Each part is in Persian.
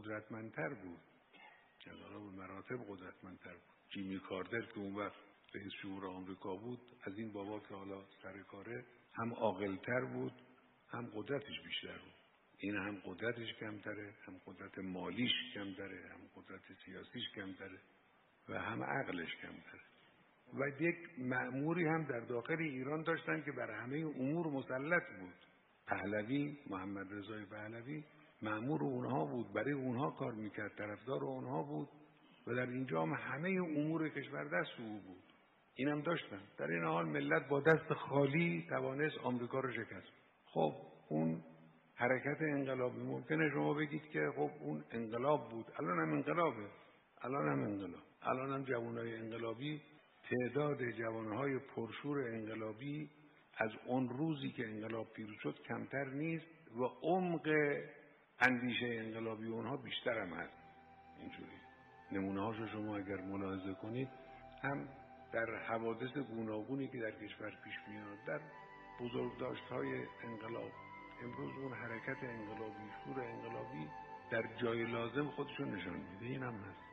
قدرتمندتر بود، انقلاب مراتب قدرتمندتر بود. جیمی کارتر که اون وقت رئیس جمهور آمریکا بود، از این بابا که حالا سر کاره، هم عاقل‌تر بود هم قدرتش بیشتر بود. این هم قدرتش کمتره، هم قدرت مالیش کمتره، هم قدرت سیاسیش کمتره و هم عقلش کمتره. و یک مأموری هم در داخل ایران داشتن که بر همه امور مسلط بود. پهلوی، محمد رضای پهلوی مأمور اونها بود، برای اونها کار میکرد، طرفدار اونها بود و در اینجا هم همه امور کشور دست او بود. اینم داشتن. در این حال ملت با دست خالی توانست آمریکا رو شکست. خب اون حرکت انقلابی ممکنه شما بگید که خب اون انقلاب بود، الان هم انقلابه، الان هم جوانای انقلابی، تعداد جوانهای پرشور انقلابی از اون روزی که انقلاب پیروز شد کمتر نیست و عمق اندیشه انقلابی اونها بیشتر هم هست. اینجوری نمونه هاشو شما اگر ملاحظه کنید، هم در حوادث گوناگونی که در کشور پیش میاد، در بزرگداشت‌های انقلاب، امروز اون حرکت انقلابی، شور انقلابی در جای لازم خودشون نشان میده. این هم هست.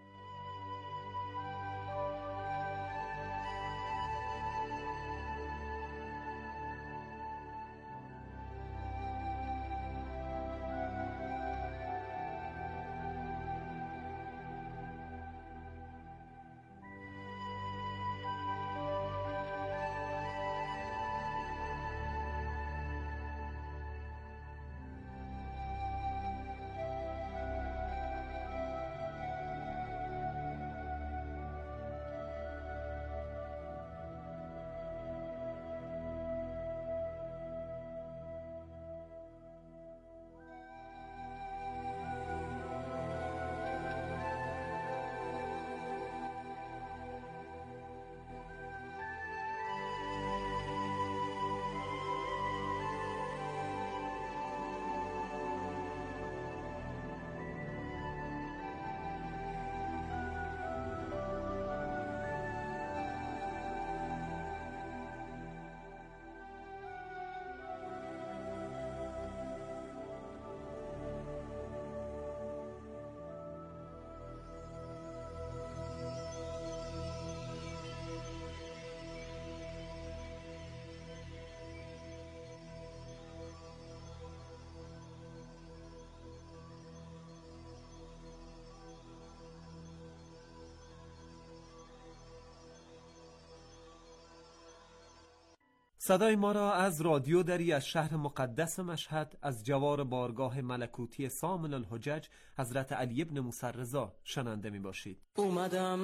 صدای ما را از رادیو دری از شهر مقدس مشهد، از جوار بارگاه ملکوتی سامن الحجج حضرت علی بن موسی رضا شنونده می باشید. اومدم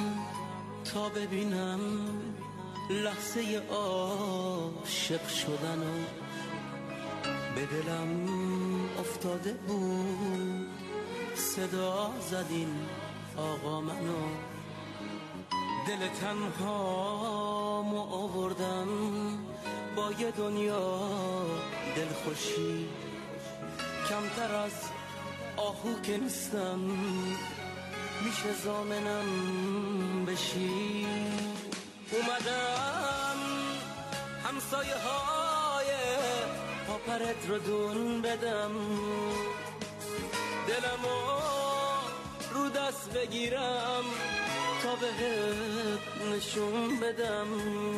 تا ببینم لحظه عاشق شدن و به دلم افتاده بود صدا زدین آقا منو، دل تنها مو آوردم با یه دنیا دلخوشی، کمتر از آهو که نیستم میشه ضامنم بشی. اومدم همسایه های پاپرت رو دون بدم، دلمو رو دست بگیرم تا بهت نشون بدم،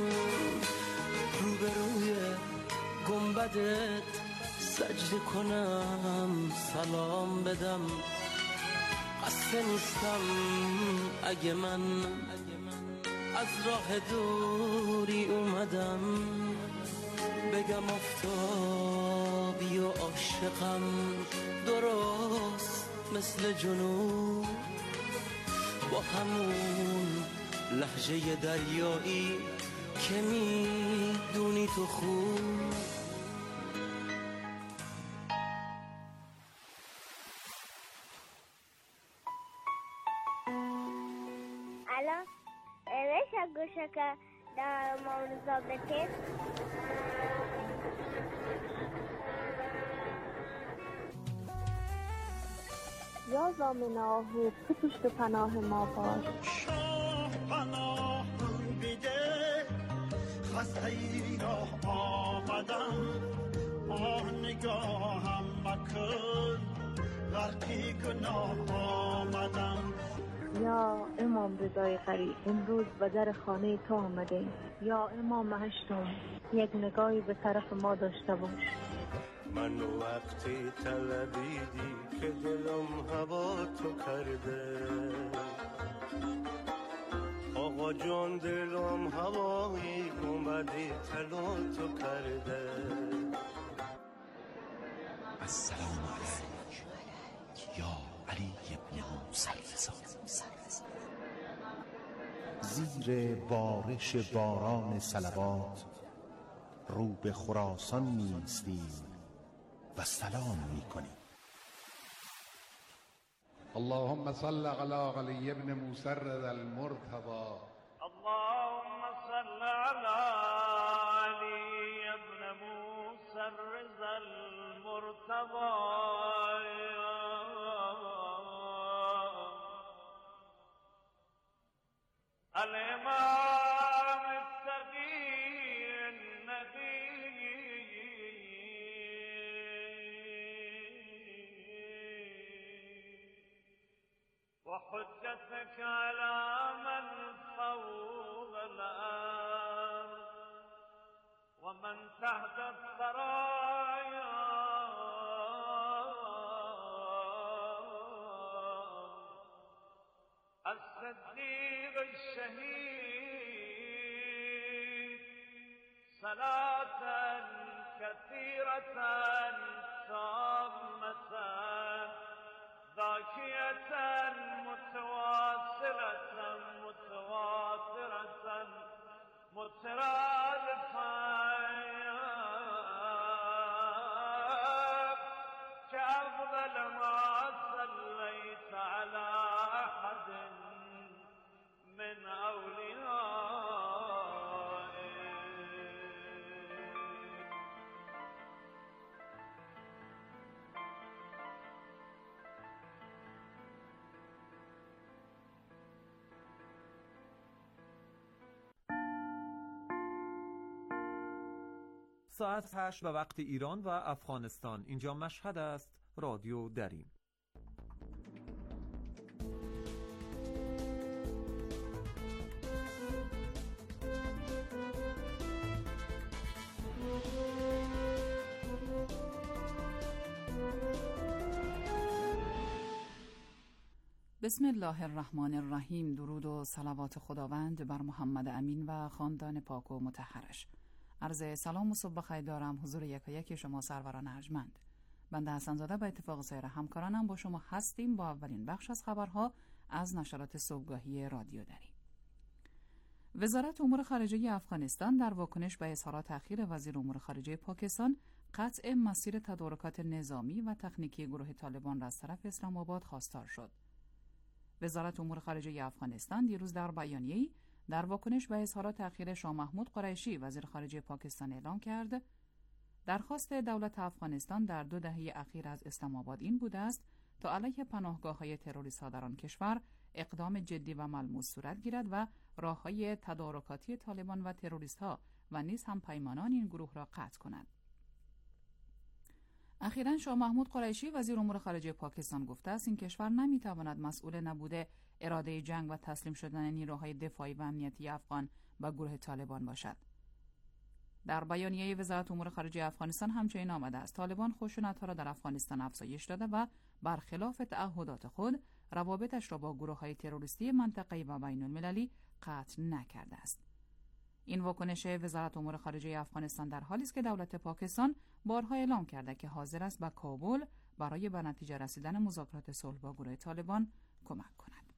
روبروی گنبدت سجده کنم سلام بدم. خسته نیستم اگه من از راه دوری اومدم، بگم آفتابی و عاشقم درست مثل جنوب، با همون لهجه دریایی که میدونی تو خوب. الان بشه گوشه که در موضوع بکن یا زامن آهو تو پشت پناه ما باش. شاه پناه بیده خسته ای راه آمدم، آه نگاهم مکن غرقی گناه آمدم. یا امام رضای غریب، امروز به در خانه تو آمدیم. یا امام هشتم، یک نگاهی به طرف ما داشته باش. من وقتی طلبیدی که دلم هوا تو کرده، آقا جان دلم هوایی اومدی طلا تو کرده. السلام علیک یا علی ابن موسی الرضا. زیر بارش باران صلوات رو به خراسان می‌ایستیم و سلام می‌کنیم. اللهم صل على علی ابن موسی الرضا المرتضى. اللهم صل على علي ابن موسى الرضا المرتضى. الإمام التقي النبي وحجتك على من فوق الأرض ومن تحت الثرايا الصديق الشهيد صلاة كثيرة تامة ذاكية متواصلة متواترة مترادفة كأفضل ما صليت على أحد من أوليائك. ساعت 8 به وقت ایران و افغانستان. اینجا مشهد است. رادیو دریم. بسم الله الرحمن الرحیم. درود و صلوات خداوند بر محمد امین و خاندان پاک و مطهرش. عرض سلام و صبح بخیر دارم حضور یکایک شما سروران ارجمند. بنده حسن زاده به اتفاق سایر همکارانم با شما هستیم با اولین بخش از خبرها از نشرات صبحگاهی رادیو دریم. وزارت امور خارجه افغانستان در واکنش به اظهارات اخیر وزیر امور خارجه پاکستان قطع مسیر تدارکات نظامی و تکنیکی گروه طالبان را از طرف اسلام آباد خواستار شد. وزارت امور خارجه افغانستان دیروز در بیانیه‌ای در واکنش به اظهارات اخیر شاه محمود قریشی وزیر خارجه پاکستان اعلام کرد درخواست دولت افغانستان در 2 دهه اخیر از اسلام آباد این بوده است تا علیه پناهگاه‌های تروریست‌ها در آن کشور اقدام جدی و ملموس صورت گیرد و راه‌های تدارکاتی طالبان و تروریست‌ها و نیز هم پیمانان این گروه را قطع کند. اخیراً شاه محمود قریشی وزیر امور خارجه پاکستان گفته است این کشور نمی‌تواند مسئول نبوده اراده جنگ و تسلیم شدن نیروهای دفاعی و امنیتی افغان به گروه طالبان باشد. در بیانیه وزارت امور خارجه افغانستان همچنین آمده است طالبان خشونت‌ها را در افغانستان افزایش داده و برخلاف تعهدات خود روابطش را با گروه‌های تروریستی منطقه‌ای و بین‌المللی قطع نکرده است. این واکنش وزارت امور خارجه افغانستان در حالی است که دولت پاکستان بارها اعلام کرده که حاضر است به کابل برای به نتیجه رسیدن مذاکرات صلح با گروه طالبان کمک کند.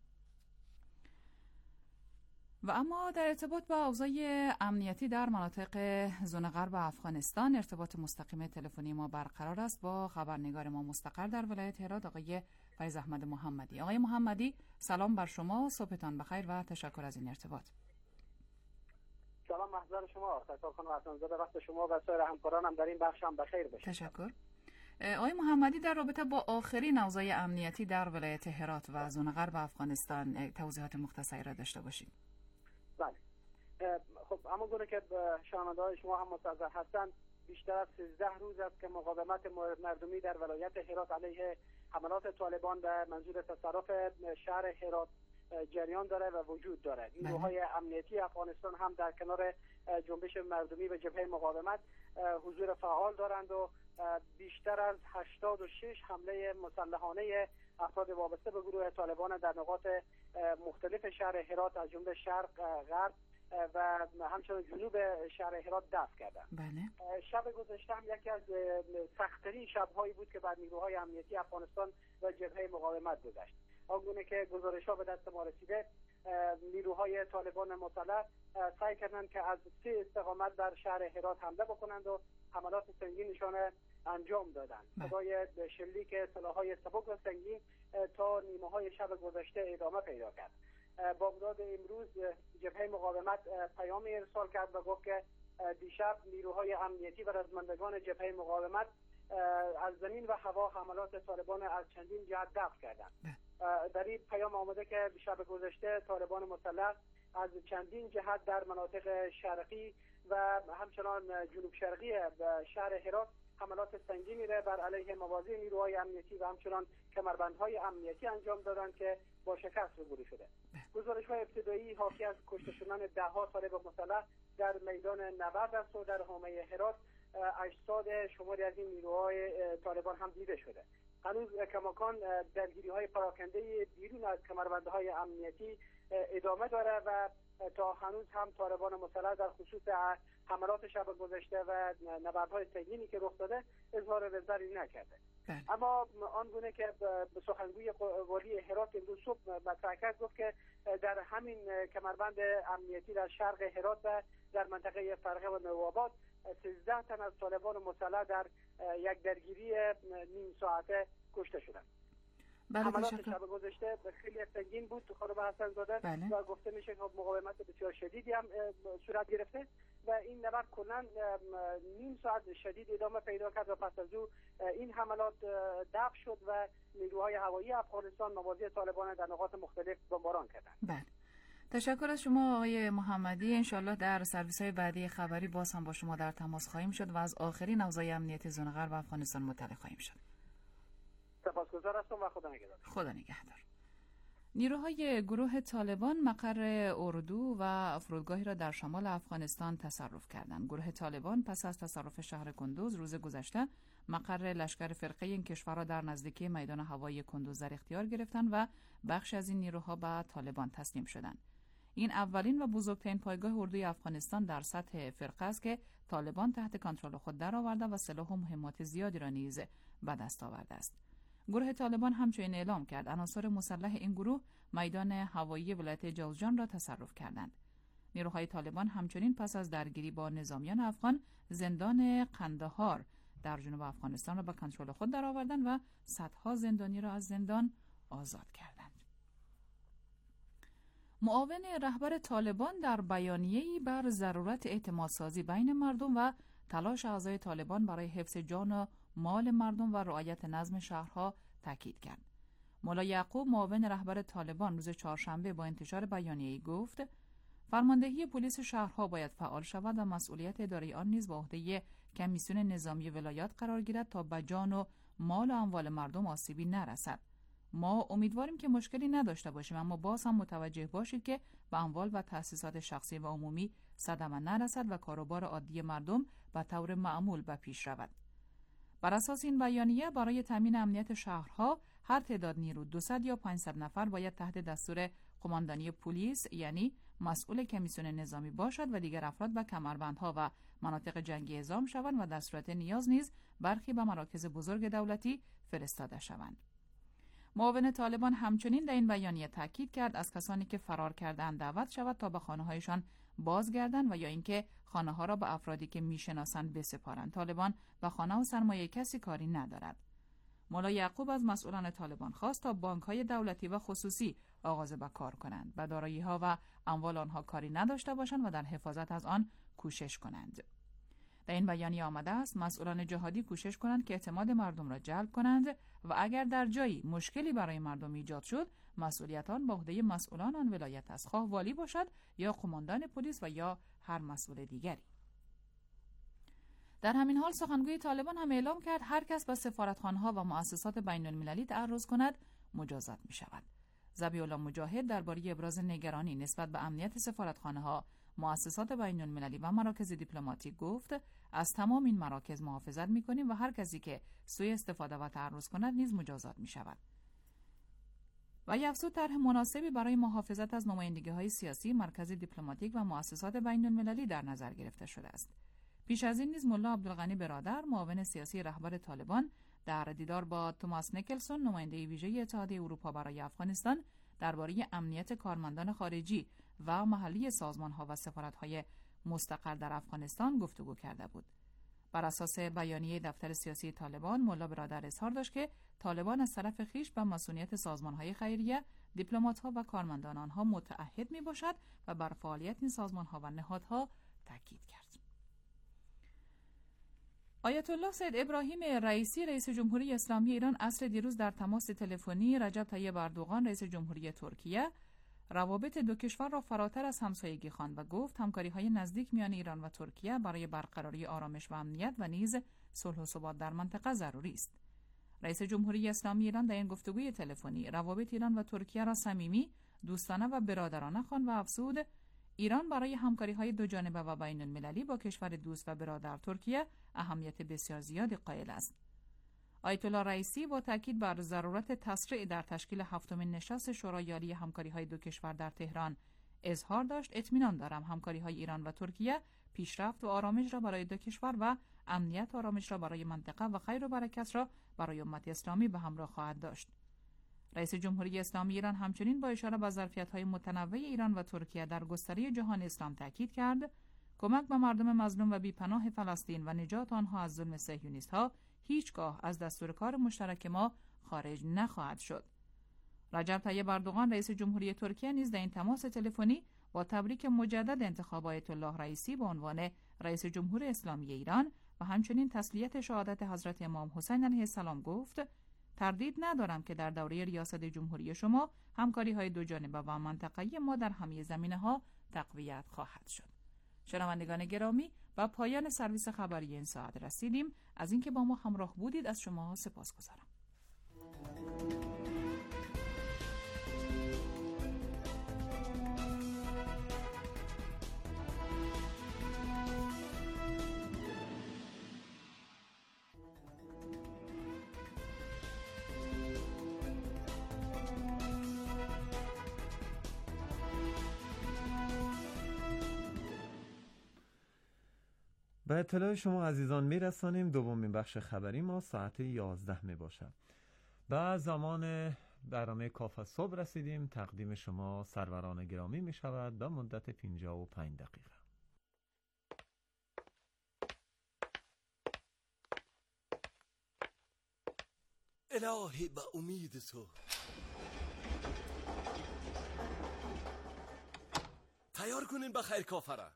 و اما در ارتباط با اوضاع امنیتی در مناطق زون غرب افغانستان ارتباط مستقیم تلفنی ما برقرار است با خبرنگار ما مستقر در ولایت هرات آقای فیض احمد محمدی. آقای محمدی سلام بر شما، صبحتان بخیر و تشکر از این ارتباط. سلام محضر شما، ستار خانم حسن‌زاده، وقت شما و سایر همکارانم در این بخش هم بخیر باشه. تشکر. آقای محمدی در رابطه با آخرین اوضاع امنیتی در ولایت هرات و زون غرب افغانستان توضیحات مختصری را داشته باشید. بله. خب اما گونه که شنونده‌های شما هم مستحضر هستند بیشتر از 13 روز است که مقاومت مردمی در ولایت هرات علیه حملات طالبان به منظور تصرف شهر هرات جریان داره و وجود داره. نیروهای امنیتی افغانستان هم در کنار جنبش مردمی و جبهه مقاومت حضور فعال دارند و بیشتر از 86 حمله مسلحانه افراد وابسته به گروه طالبان در نقاط مختلف شهر هرات از جمله شرق، غرب و همچنین جنوب شهر هرات دفع کردند. بله. شب گذشته هم یکی از سخت‌ترین شب‌هایی بود که بر نیروهای امنیتی افغانستان و جبهه مقاومت گذشت. آنگونه که گزارش‌ها به دست ما رسیده، نیروهای طالبان مسلح سعی کردند که از 3 استقامت بر شهر هرات حمله بکنند و حملات سنگینشان انجام دادند. صدای شلیک سلاح‌های سبک و سنگین تا نیمه‌های شب گذشته ادامه پیدا کرد. بامداد امروز جبهه مقاومت پیامی ارسال کرد و گفت که دیشب نیروهای امنیتی و رزمندگان جبهه مقاومت از زمین و هوا حملات طالبان از چندین جهت دفع کردند. در این پیام آمده که شب گذشته طالبان مسلح از چندین جهت در مناطق شرقی و همچنان جنوب شرقی شهر هرات حملات سنگینی را بر علیه مواضع نیروهای امنیتی و همچنان کمربندهای امنیتی انجام دادند که با شکست روبرو شده. گزارش‌های ابتدایی حاکی از کشته شدن ده‌ها طالب مسلح در میدان نبرد است و در حومه هرات اجساد شماری از این نیروهای طالبان هم دیده شده. هنوز کماکان درگیری‌های پراکنده بیرون از کمربندهای امنیتی ادامه داره و تا هنوز هم طالبان مسلح در خصوص حملات شب گذشته و نبردهای سنگینی که رخ داده اظهار نظری نکرده. اما آنگونه که به سخنگوی والی هرات امروز صبح مطرح کرد، گفت که در همین کمربند امنیتی در شرق هرات و در منطقه فرقه و نوآباد 13 تن از طالبان مسلح در یک درگیری نیم ساعته کشته شدند. حملات شب گذشته خیلی سنگین بود خانم حسن زاده و گفته میشه که مقاومت بسیار شدیدی هم صورت گرفته و این نبرد کلاً نیم ساعت شدید ادامه پیدا کرد و پس از او این حملات دفع شد و نیروهای هوایی افغانستان مواضع طالبان در نقاط مختلف بمباران کردند. بله. تشکر از شما آقای محمدی. انشالله در سرویس‌های بعدی خبری باز هم با شما در تماس خواهیم شد و از آخرین اوضاع امنیتی زون غرب افغانستان مطلع خواهیم شد. سپاسگزار هستم و خدا نگهدار. خدا نگهدار. نیروهای گروه طالبان مقر اردو و فرودگاهی را در شمال افغانستان تصرف کردند. گروه طالبان پس از تصرف شهر کندوز روز گذشته مقر لشکر فرقه این کشور را در نزدیکی میدان هوایی کندوز در اختیار گرفتند و بخش از این نیروها به طالبان تسلیم شدند. این اولین و بزرگترین پایگاه اردوی افغانستان در سطح فرقه است که طالبان تحت کنترل خود درآورده و سلاح و مهمات زیادی را نیز به دست آورده است. گروه طالبان همچنین اعلام کرد عناصر مسلح این گروه میدان هوایی ولایت جوزجان را تصرف کردند. نیروهای طالبان همچنین پس از درگیری با نظامیان افغان زندان قندهار در جنوب افغانستان را به کنترل خود درآوردند و صدها زندانی را از زندان آزاد کردند. معاون رهبر طالبان در بیانیه‌ای بر ضرورت اعتمادسازی بین مردم و تلاش اعضای طالبان برای حفظ جان و مال مردم و رعایت نظم شهرها تاکید کرد. مولا یعقوب معاون رهبر طالبان روز چهارشنبه با انتشار بیانیه‌ای گفت فرماندهی پلیس شهرها باید فعال شود و مسئولیت اداره آن نیز به عهده کمیسیون نظامی ولایات قرار گیرد تا به جان و مال و اموال مردم آسیبی نرسد. ما امیدواریم که مشکلی نداشته باشیم، اما باز هم متوجه باشید که به اموال و تأسیسات شخصی و عمومی صدمه نرسد و کاروبار عادی مردم به طور معمول به پیش رود. بر اساس این بیانیه برای تامین امنیت شهرها هر تعداد نیرو 200 یا 500 نفر باید تحت دستور قماندانی پلیس یعنی مسئول کمیسیون نظامی باشد و دیگر افراد به کمربندها و مناطق جنگی اعزام شوند و در صورت نیاز نیز برخی به مراکز بزرگ دولتی فرستاده شوند. معاون طالبان همچنین در این بیانیه تاکید کرد از کسانی که فرار کردند دعوت شود تا به خانه‌هایشان بازگردند و یا اینکه خانه‌ها را به افرادی که میشناسند بسپارند. طالبان به خانه و سرمایه کسی کاری ندارد. مولا یعقوب از مسئولان طالبان خواست تا بانک‌های دولتی و خصوصی آغاز به کار کنند، به دارایی‌ها و اموال آنها کاری نداشته باشند و در حفاظت از آن کوشش کنند. در این بیانیه آمده است مسئولان جهادی کوشش کنند که اعتماد مردم را جلب کنند و اگر در جایی مشکلی برای مردم ایجاد شد مسئولیت آن به عهده مسئولان آن ولایت است، خواه والی باشد یا قماندان پلیس و یا هر مسئول دیگری. در همین حال سخنگوی طالبان هم اعلام کرد هر کس به سفارتخانه‌ها و مؤسسات بین‌المللی تعرض کند مجازات می شود. ذبیح الله مجاهد درباره ابراز نگرانی نسبت به امنیت سفارتخانه‌ها، مؤسسات بین‌المللی و مراکز دیپلماتیک گفت از تمام این مراکز محافظت می‌کنیم و هر کسی که سوء استفاده و تعرض کند نیز مجازات می‌شود. و افزود طرح مناسبی برای محافظت از نمایندگی‌های سیاسی، مرکز دیپلماتیک و مؤسسات بین‌المللی در نظر گرفته شده است. پیش از این نیز ملا عبدالغنی برادر، معاون سیاسی رهبر طالبان، در دیدار با توماس نیکلسون، نماینده ویژه اتحادیه اروپا برای افغانستان، درباره امنیت کارمندان خارجی و محلی سازمان‌ها و سفارت‌های مستقر در افغانستان گفتگو کرده بود. بر اساس بیانیه دفتر سیاسی طالبان، ملا برادر اظهار داشت که طالبان از طرف خویش به مسئولیت سازمان‌های خیریه، دیپلمات‌ها و کارمندان آنها متعهد می‌باشد و بر فعالیت این سازمان‌ها و نهادها تاکید کرد. آیت الله سید ابراهیم رئیسی، رئیس جمهوری اسلامی ایران، عصر دیروز در تماس تلفنی رجب طیب اردوغان، رئیس جمهوری ترکیه، روابط دو کشور را فراتر از همسایگی خواند و گفت همکاری‌های نزدیک میان ایران و ترکیه برای برقراری آرامش و امنیت و نیز صلح و ثبات در منطقه ضروری است. رئیس جمهوری اسلامی ایران در این گفتگوی تلفنی روابط ایران و ترکیه را صمیمی، دوستانه و برادرانه خواند و افزود ایران برای همکاری‌های دوجانبه و بین‌المللی با کشور دوست و برادر ترکیه اهمیت بسیار زیادی قائل است. آیت الله رئیسی با تاکید بر ضرورت تسریع در تشکیل هفتمین نشست شورای عالی همکاری‌های دو کشور در تهران اظهار داشت اطمینان دارم همکاری‌های ایران و ترکیه پیشرفت و آرامش را برای دو کشور و امنیت و آرامش را برای منطقه و خیر و برکت را برای امت اسلامی به همراه خواهد داشت. رئیس جمهوری اسلامی ایران همچنین با اشاره به ظرفیت‌های متنوع ایران و ترکیه در گستره جهان اسلام تاکید کرد کمک به مردم مظلوم و بی‌پناه فلسطین و نجات آنها از ظلم صهیونیست‌ها هیچگاه از دستور کار مشترک ما خارج نخواهد شد. رجب طیب اردوغان، رئیس جمهوری ترکیه، نیز در این تماس تلفنی با تبریک مجدد انتخاب آیت الله رئیسی به عنوان رئیس جمهور اسلامی ایران و همچنین تسلیت شهادت حضرت امام حسین علیه السلام گفت تردید ندارم که در دوره ریاست جمهوری شما همکاری‌های دوجانبه و منطقه‌ای ما در همه زمینه‌ها تقویت خواهد شد. شنوندگان گرامی، با پایان سرویس خبری این ساعت رسیدیم. از اینکه با ما همراه بودید از شما سپاسگزارم. به اطلاع شما عزیزان میرسانیم دومین بخش خبری ما ساعت 11 می باشد. به زمان برنامه کافه صبح رسیدیم. تقدیم شما سروران گرامی می شود به مدت 55 دقیقه. الهی به امید تو. تیار کنین بخیر کافه را.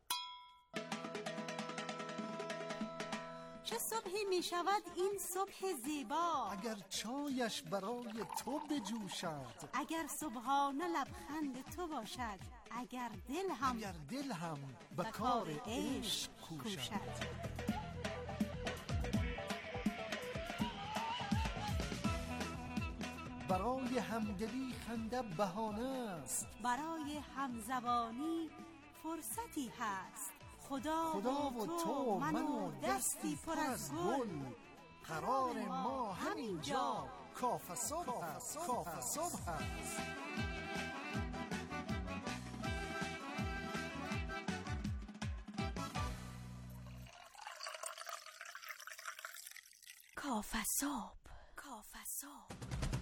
چه صبحی می شود این صبح زیبا، اگر چایش برای تو بجوشد، اگر صبحانه لبخند تو باشد، اگر دل هم به کار عشق کوشد. برای همدلی خنده بهانه است، برای همزبانی فرصتی هست. خدا و تو من و دستی پر از گل، قرار ما همینجا کافه صبح هست. کافه صبح.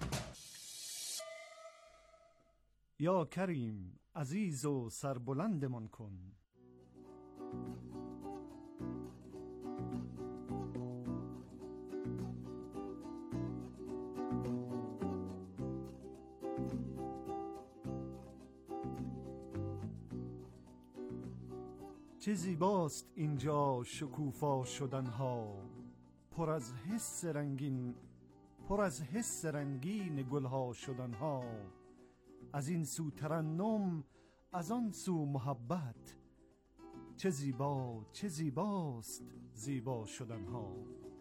یا کریم عزیز و سربلندمان کن، چه زیباست اینجا شکوفا شدنها، پر از حس رنگین گلها شدنها، از این سو ترنم از آن سو محبت، چه زیبا چه زیباست زیبا شدن ها.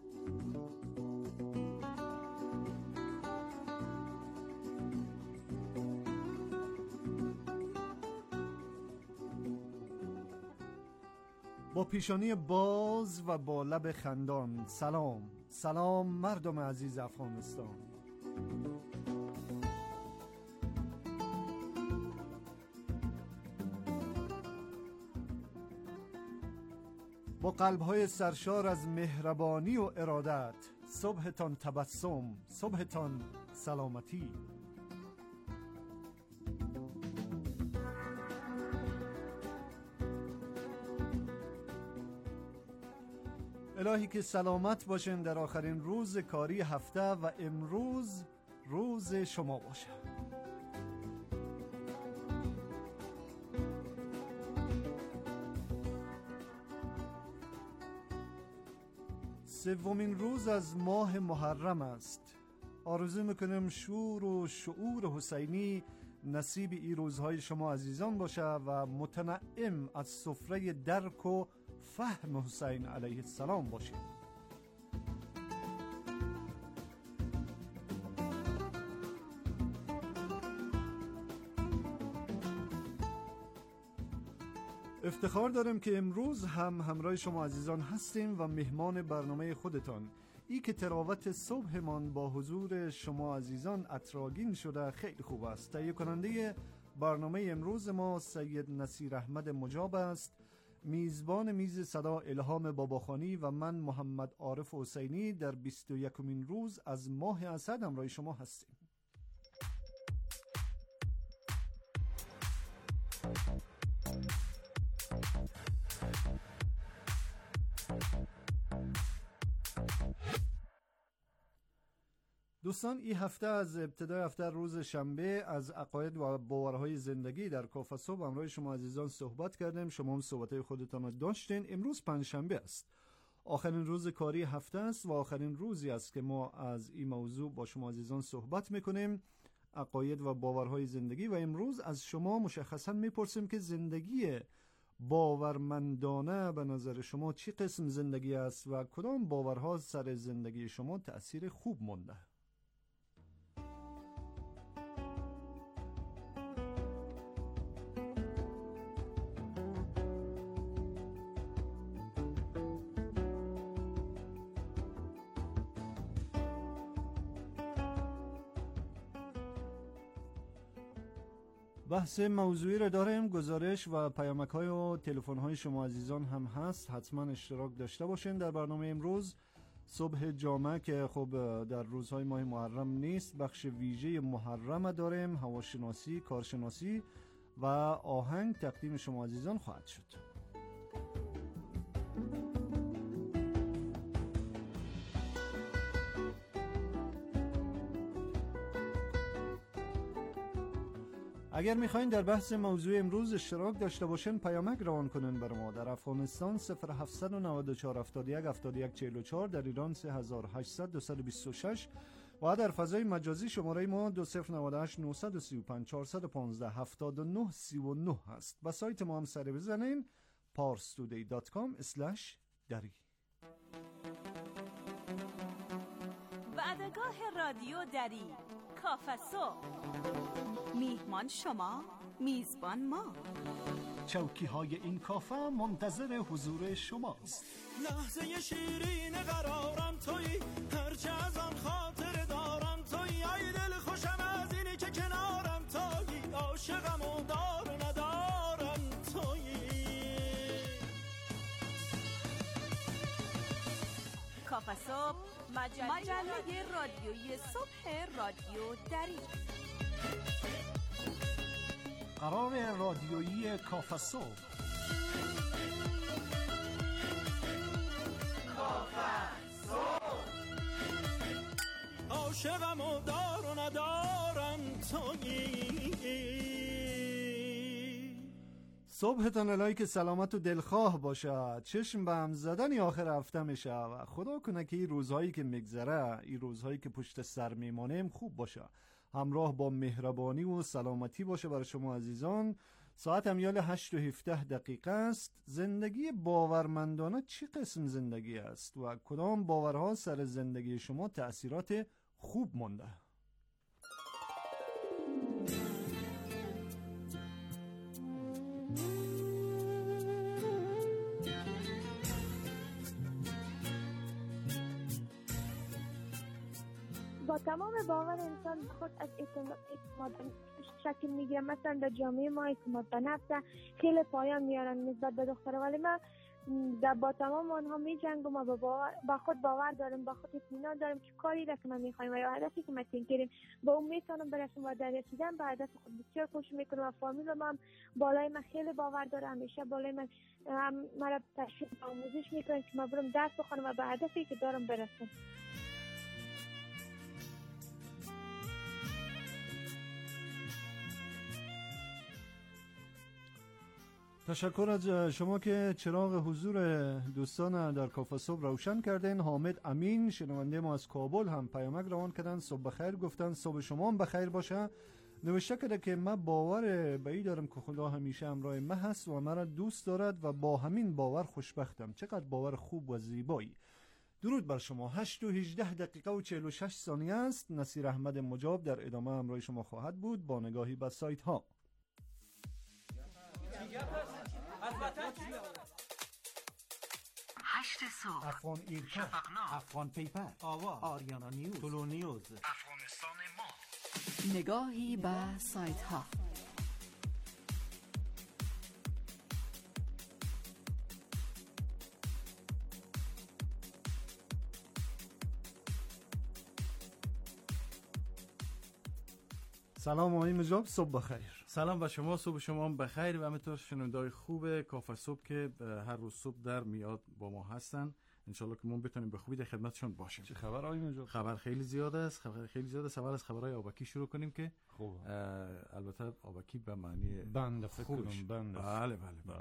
با پیشانی باز و با لب خندان سلام سلام مردم عزیز افغانستان. با قلب‌های سرشار از مهربانی و ارادت، صبحتان تبسم، صبحتان سلامتی. الهی که سلامت باشین در آخرین روز کاری هفته و امروز روز شما باشه. سومین روز از ماه محرم است. آرزو میکنم شور و شعور حسینی نصیب این روزهای شما عزیزان باشه و متنعم از سفره درک و فهم حسین علیه السلام باشید. افتخار دارم که امروز هم همراه شما عزیزان هستیم و مهمان برنامه خودتان. ای که تراوت صبحمان با حضور شما عزیزان اتراگین شده خیلی خوب است. تهیه کننده برنامه امروز ما سید نصیر احمد مجاب است. میزبان میز صدا الهام باباخانی و من محمد عارف حسینی در 21مین روز از ماه اسد همراه شما هستیم. دوستان، این هفته از ابتدای هفته روز شنبه از عقاید و باورهای زندگی در کافه صبح همراه شما عزیزان صحبت کردیم. شما هم صحبتهای خودتان رو داشتین. امروز پنجشنبه است، آخرین روز کاری هفته است و آخرین روزی است که ما از این موضوع با شما عزیزان صحبت میکنیم، عقاید و باورهای زندگی. و امروز از شما مشخصا میپرسیم که زندگی باورمندانه به نظر شما چی قسم زندگی است و کدام باورها سر زندگی شما تأثیر خوب مونده؟ بحث موضوعی را داریم. گزارش و پیامک‌های و تلفن‌های شما عزیزان هم هست. حتما اشتراک داشته باشین در برنامه امروز. صبح جامعه که خب در روزهای ماه محرم نیست، بخش ویژه محرم داریم، هواشناسی، کارشناسی و آهنگ تقدیم شما عزیزان خواهد شد. اگر میخواین در بحث موضوع امروز اشتراک داشته باشین، پیامک روان کنین بر ما. در افغانستان 0794 71 71 44، در ایران 3800 226 و در فضای مجازی شماره ما 2098 935 415 79 39 هست. و سایت ما هم سر بزنین parstoday.com/dari. وعدگاه رادیو دری، کافه صبح. میهمان شما، میزبان ما. چوکی های این کافه منتظر حضور شماست. لحظه شیرین قرارم تویی، هرچه از آن خاطر دارم تویی. ای دل خوشم از اینی که کنارم تویی، عاشقم و دار ندارم تویی. کافه صبح، مجله رادیویی صبح رادیو دری. قرار رادیویی کافه صبح. کافه صبح. عاشقم و دار و ندارم تویی. صبحتان الهی که سلامت و دلخواه باشد. چشم به هم زدنی آخر هفته میشه و خدا کنه که این روزهایی که میگذره، این روزهایی که پشت سر میمانیم خوب باشه، همراه با مهربانی و سلامتی باشه برای شما عزیزان. ساعت امیال 8:17 است. زندگی باورمندانه چی قسم زندگی است و کدام باورها سر زندگی شما تأثیرات خوب مانده؟ با تمام باور انسان خود از اعتماد شکل میگیره. مثلا در جامعه ما اعتماد به نفس خیلی پایان میارن نسبت به دختر، ولی من با تمام آنها میجنگم و با خود باور دارم، با خود اطمینان دارم که کاری را که من میخوایم و یا هدفی که من تعیین کردیم با اون میتونم برسم و در رسیدن به هدف خود بسیار کوشش میکنم و فامیل من بالای من خیلی باور داره. همیشه بالای من مرا تشویق و آموزش میکنن که من برم درس بخونم و به هدفی که دارم برسم. تشکر از شما که چراغ حضور دوستان در کافه صبح روشن کردین. حامد امین شنونده ما از کابل هم پیامک روان کردن، صبح بخیر گفتن. صبح شما هم بخیر باشه. نوشته کرده که من باور به این دارم که خدا همیشه همراه من هست و مرا دوست دارد و با همین باور خوشبختم. چقدر باور خوب و زیبایی. درود بر شما. 8:18 و 46 است. نصیر احمد مجاب در ادامه همراه شما خواهد بود با نگاهی به سایت ها. 8 صبح افغان ایرکا، شفقنامه، افغان پیپر، آوا، آریانا نیوز، طلو نیوز، افغانستان ما. نگاهی به سایت ها. سلام آقای مجاب، صبح بخیر. سلام به شما، صبح شما هم بخیر و همینطور شنوندای خوب کافه صبح که هر روز صبح در میاد با ما هستن. انشالله که ما بتونیم به خوبی در خدمتشون باشیم. چه خبر آقای مجاب؟ خبر خیلی زیاد است، اول از خبرهای آبکی شروع کنیم که خوب. البته آبکی به معنی بند فکر کنم بند. بله.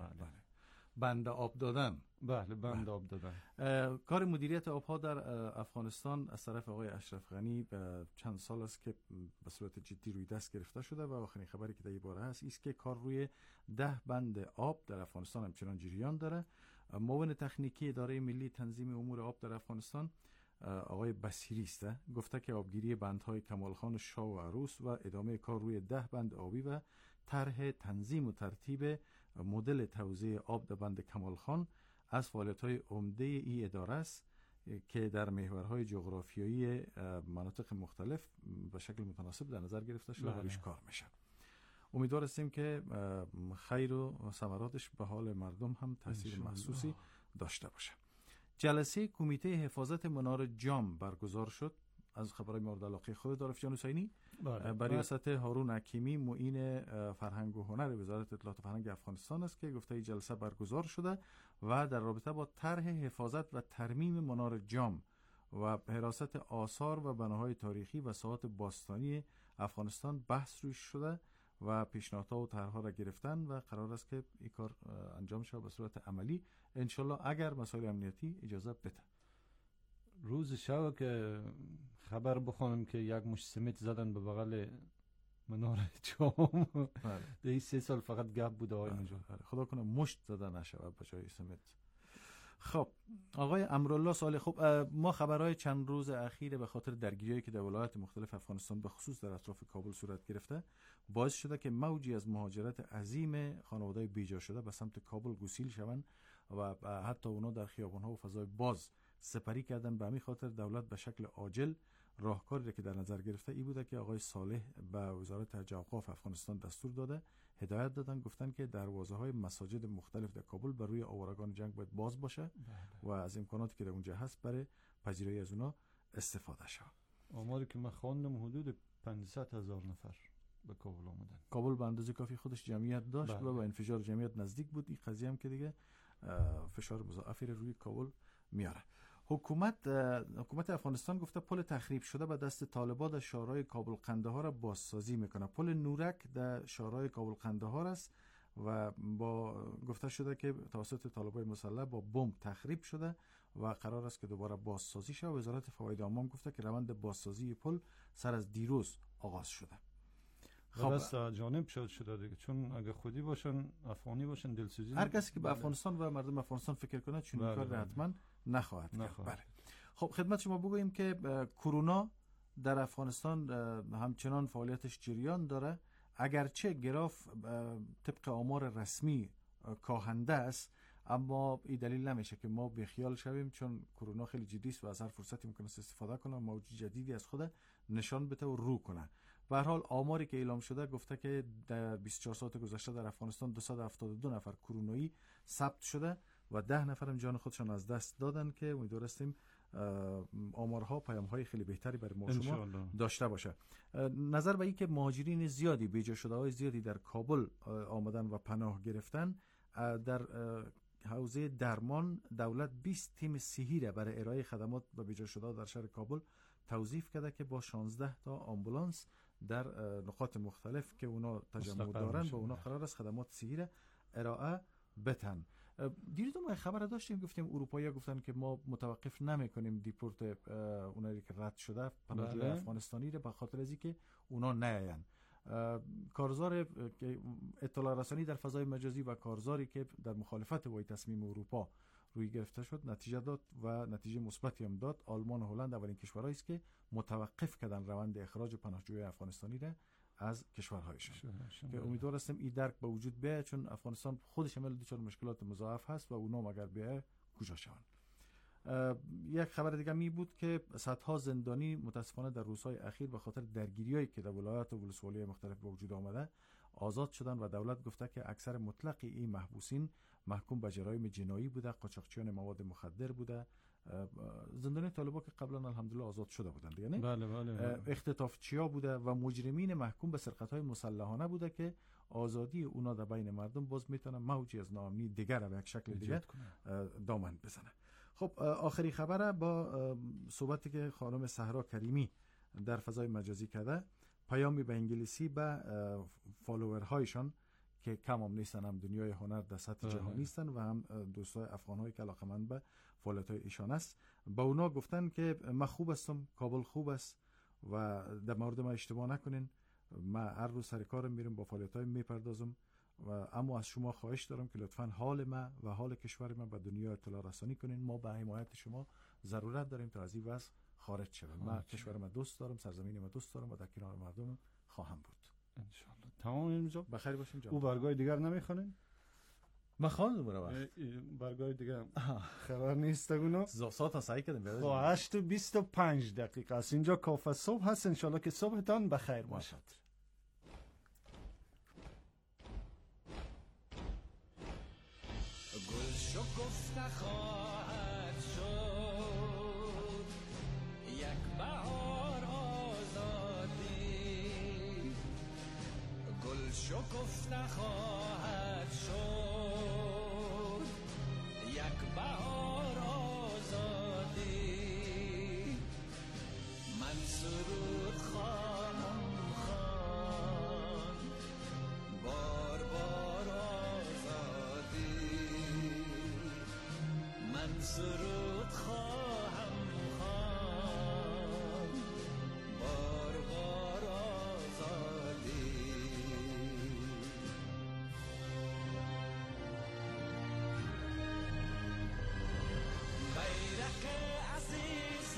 بند آب دادن. بله، بند آب دادن. کار مدیریت آبها در افغانستان از طرف آقای اشرف غنی چند سال است که به صورت جدی روی دست گرفته شده و آخرین خبری که در این باره هست است که کار روی 10 بند آب در افغانستان همچنان جریان داره. معاون تکنیکی اداره ملی تنظیم امور آب در افغانستان آقای بصیری است، گفته که آبگیری بندهای کمالخان و شاه و عروس و ادامه کار روی 10 بند آبی و طرح تنظیم و ترتیب مدل توزیع آب در بند کمالخان از فعالیت‌های عمده این اداره است که در محورهای جغرافیایی مناطق مختلف به شکل متناسب در نظر گرفته شده و روش کار میشه. امیدوار هستیم که خیر و ثمراتش به حال مردم هم تاثیر محسوسی داشته باشه. جلسه کمیته حفاظت منار جام برگزار شد. از خبرهای مورد علاقه خود دارف جان حسینی بر ریاست هارون حکیمی معین فرهنگ و هنر وزارت اطلاعات و فرهنگ افغانستان است که گفته این جلسه برگزار شده و در رابطه با طرح حفاظت و ترمیم منار جام و حراست آثار و بناهای تاریخی و ساحات باستانی افغانستان بحث روش شده و پیشنهادها و طرحها را گرفتن و قرار است که این کار انجام شود به صورت عملی انشالله اگر مسائل امنیتی اجازه بده. روز شب که خبر بخونم که یک مش سمت زدن به بغل منار جام. ده 3 سال فقط گپ بود آقای مجاب. خدا کنه مشت زدن نشه به جای سمت. خب آقای امرالله سوال خوب. ما خبرهای چند روز اخیر به خاطر درگیریایی که در ولایات مختلف افغانستان به خصوص در اطراف کابل صورت گرفته باعث شده که موجی از مهاجرت عظیم خانواده‌های بیجا شده به سمت کابل گسیل شوند و حتی اونا در خیابان‌ها و فضای باز سپری کردن. به همین خاطر دولت به شکل عاجل راهکاری را که در نظر گرفته ای بوده که آقای صالح به وزارت حج و اوقاف افغانستان دستور داده، هدایت دادن، گفتن که دروازه‌های مساجد مختلف در کابل بر روی آوارگان جنگ باید باز باشه و از امکاناتی که در اونجا هست برای پذیرایی از اونا استفاده شه. آماری که من خواندم حدود 500,000 نفر به کابل آمدن. کابل به اندازه کافی خودش جمعیت داشت و با انفجار جمعیت نزدیک بود. این قضیه هم که دیگه فشار مضاعفی روی کابل میاره. حکومت افغانستان گفته پل تخریب شده به دست طالبان در شهرهای کابل قندهار را بازسازی میکنه. پل نورک در شهرهای کابل قندهار است و با گفته شده که توسط طالبان مسلح با بمب تخریب شده و قرار است که دوباره بازسازی شه. وزارت فواید عامه گفته که روند بازسازی پل سر از دیروز آغاز شده. خب بس جانب شده دیگه، چون اگه خودی باشن افغانی باشن دلسوزی، هر کسی که به افغانستان و مردم افغانستان فکر کنه چون این کار حتما نخواهد کرد. بله. خب خدمت شما بگوییم که کرونا در افغانستان همچنان فعالیتش جریان داره، اگرچه گراف طبق آمار رسمی کاهنده است، اما این دلیل نمیشه که ما بیخیال شویم، چون کرونا خیلی جدی است و از هر فرصتی ممکن است استفاده کنه، موج جدیدی از خود نشان بده و رو کنه. به هر حال آماری که اعلام شده گفته که در 24 ساعت گذشته در افغانستان 272 نفر کرونایی ثبت شده و 10 نفر جان خودشان از دست دادن که امیدوار هستیم آمارها پیام‌های خیلی بهتری برای ما شما داشته باشه. نظر به این که مهاجرین زیادی، بیجا شده‌های زیادی در کابل آمدن و پناه گرفتن، در حوزه درمان دولت 20 تیم صحی را برای ارائه خدمات به بیجا شده در شهر کابل توظیف کرده که با 16 تا آمبولانس در نقاط مختلف که اونا تجمع دارن به اونا قرار است خدمات صحی را ارائه بتن. دیروز ما خبر داشتیم، گفتیم اروپایی‌ها گفتن که ما متوقف نمی‌کنیم دیپورت اونایی که رد شده پناهجوی افغانستانی را به خاطر از اینکه اونا نیاین. کارزار اطلاع رسانی در فضای مجازی و کارزاری که در مخالفت با تصمیم اروپا روی گرفته شد نتیجه داد و نتیجه مثبتی هم داد. آلمان و هلند اولین کشورهایی است که متوقف کردن روند اخراج پناهجوی افغانستانی را از کشورهایشان که امیدوار هستم این درک به وجود بیاید، چون افغانستان خودش هم دچار مشکلات مضاعف هست و اونا اگر بیاید کجا شوند. یک خبر دیگه می بود که صدها زندانی متاسفانه در روزهای اخیر به خاطر درگیری‌هایی که در ولایات و ولسوالی‌های مختلف به وجود آمده آزاد شدن و دولت گفته که اکثر مطلق این محبوسین محکوم به جرایم جنایی بوده، قاچاقچیان مواد مخدر بوده. زندانی طالبان که قبلا الحمدلله آزاد شده بودن دیگه، نه؟ بله. اختطافچیا بوده و مجرمین محکوم به سرقت‌های مسلحانه بوده که آزادی اونا در بین مردم باز میتونه موجی از ناامنی دیگر به یک شکل دیگه دامن بزنه. خب آخری خبره با صحبتی که خانم صحرا کریمی در فضای مجازی کرده، پیامی به انگلیسی به فالوورهایشان که کم هم نیستن، هم دنیای هنر در سطح جهانی هستن و هم دوستای افغان‌هایی که علاقه‌مند به فعالیت‌های ایشان است. با اونا گفتن که من خوب هستم، کابل خوب است و در مورد ما اشتباه نکنین، من هر روز سر کارم میرم با فعالیت‌های میپردازم و اما از شما خواهش دارم که لطفاً حال ما و حال کشور ما به دنیا اطلاع رسانی کنین. ما به حمایت شما ضرورت داریم تا از این وضع خارج شویم. من کشور ما دوست دارم، سرزمین ما دوست دارم و در کنار مردم خواهم بود ان شاء الله. تمام اینجا بخیر باشین جان. او برگای دیگر نمیخونین؟ ما خواندم برای برگای دیگر خبر نیست اونو ساعت سعی کردم. خب 8:25 دقیقه است. اینجا کافه صبح هست. ان شاء الله که صبحتان بخیر باشد. گل شکفته خواهد شد یک بهار آزادی، گل شکفته خواهد شد یک بهار آزادی، من سرود خواهم خواند بار بار آزادی، من سرود خواهم خواند بار بار آزادی. بیرق عزیز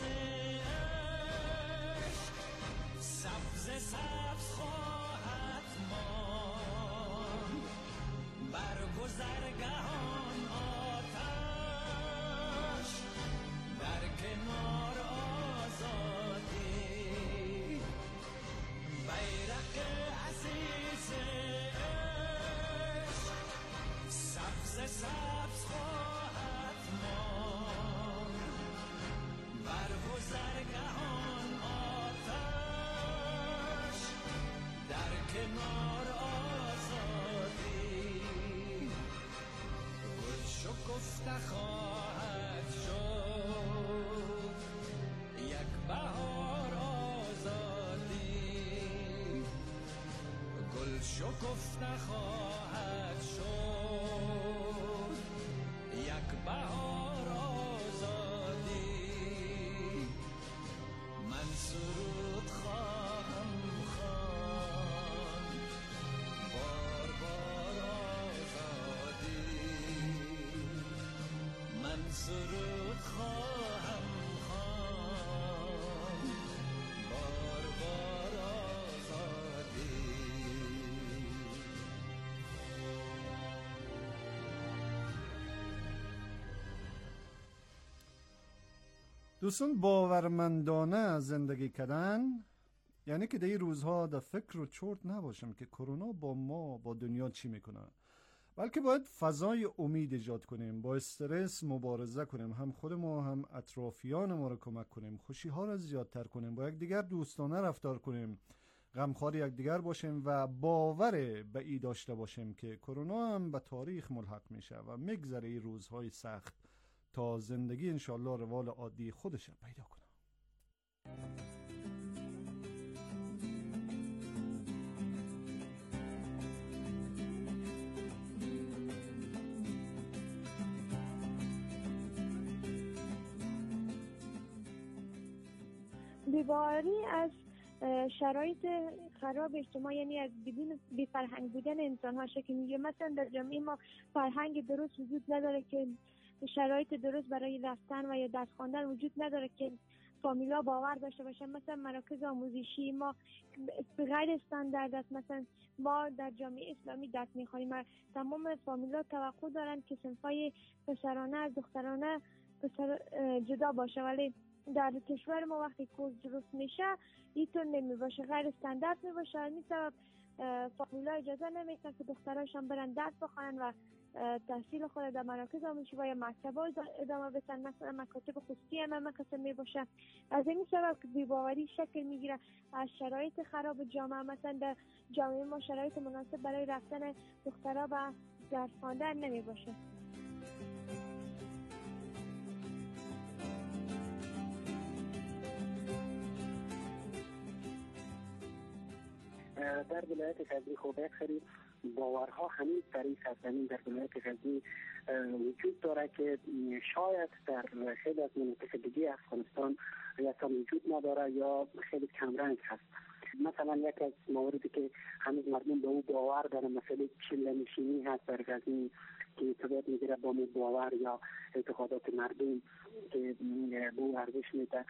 عشق سبز سبز خواهد ماند، بر گذرگاهان آتش در کنار آزادی، بیرق عزیز عشق سبز سبز خواهد ماند، بر گذرگاهان آتش در کنار آزادی، گل شکفته خواهد شد یک بهار آزادی، گل شکفته خواهد شد یک بهار آزادی، من سرود خواهم خواند دوستان، باورمندانه زندگی کردن یعنی که در این روزها در فکر و چرت نباشم که کرونا با ما، با دنیا چی میکنه، بلکه باید فضای امید ایجاد کنیم، با استرس مبارزه کنیم، هم خود ما هم اطرافیان ما رو کمک کنیم، خوشی ها رو زیادتر کنیم، با یک دیگر دوستانه رفتار کنیم، غمخوار یک دیگر باشیم و باور به ای داشته باشیم که کرونا هم به تاریخ ملحق میشه و میگذره این روزهای سخت تا زندگی انشالله روال عادی خودش پیدا کنه. بی‌باوری از شرایط خراب اجتماعی، یعنی از بدون بی‌فرهنگ بودن انسان ها شکل میگیره. مثلا در جامعه ما فرهنگ درست وجود نداره که شرایط درست برای رفتن و یا درس خواندن وجود نداره که فامیلا باور داشته باشن. مثلا مراکز آموزشی ما غیر استاندارد است. مثلا ما در جامعه اسلامی درس می‌خوانیم، تمام فامیلا توقع دارن که صنفای پسرانه از دخترانه جدا باشه، ولی در کشور ما وقتی کورس درست میشه اینطور نمی باشه، غیر استاندارد می باشه. این سبب فامیلا اجازه نمیدن که دختراشون برن درس بخونن و تحصیل خود در مراکز آموزشی و یا مکتب‌ها ادامه بدن. مثلا مکاتب خصوصی هم مکاتب می باشه. از این سبب که بی‌باوری شکل میگیره از شرایط خراب جامعه. مثلا در جامعه ما شرایط مناسب برای رفتن دخترها و درس خواندن نمی باشه. در ولایت غزنی خب خیلی باورها همین طریق سرزمین در ولایت غزنی وجود داره که شاید در خیلی از مناطق دیگه افغانستان یا تا وجود نداره یا خیلی کمرنگ هست. مثلا یک از مواردی که هنوز مردم به او باور دارن مسئله چله‌نشینی هست در غزنی که ارتباط میگیره با باور یا اعتقادات مردم که به او ارزش میده.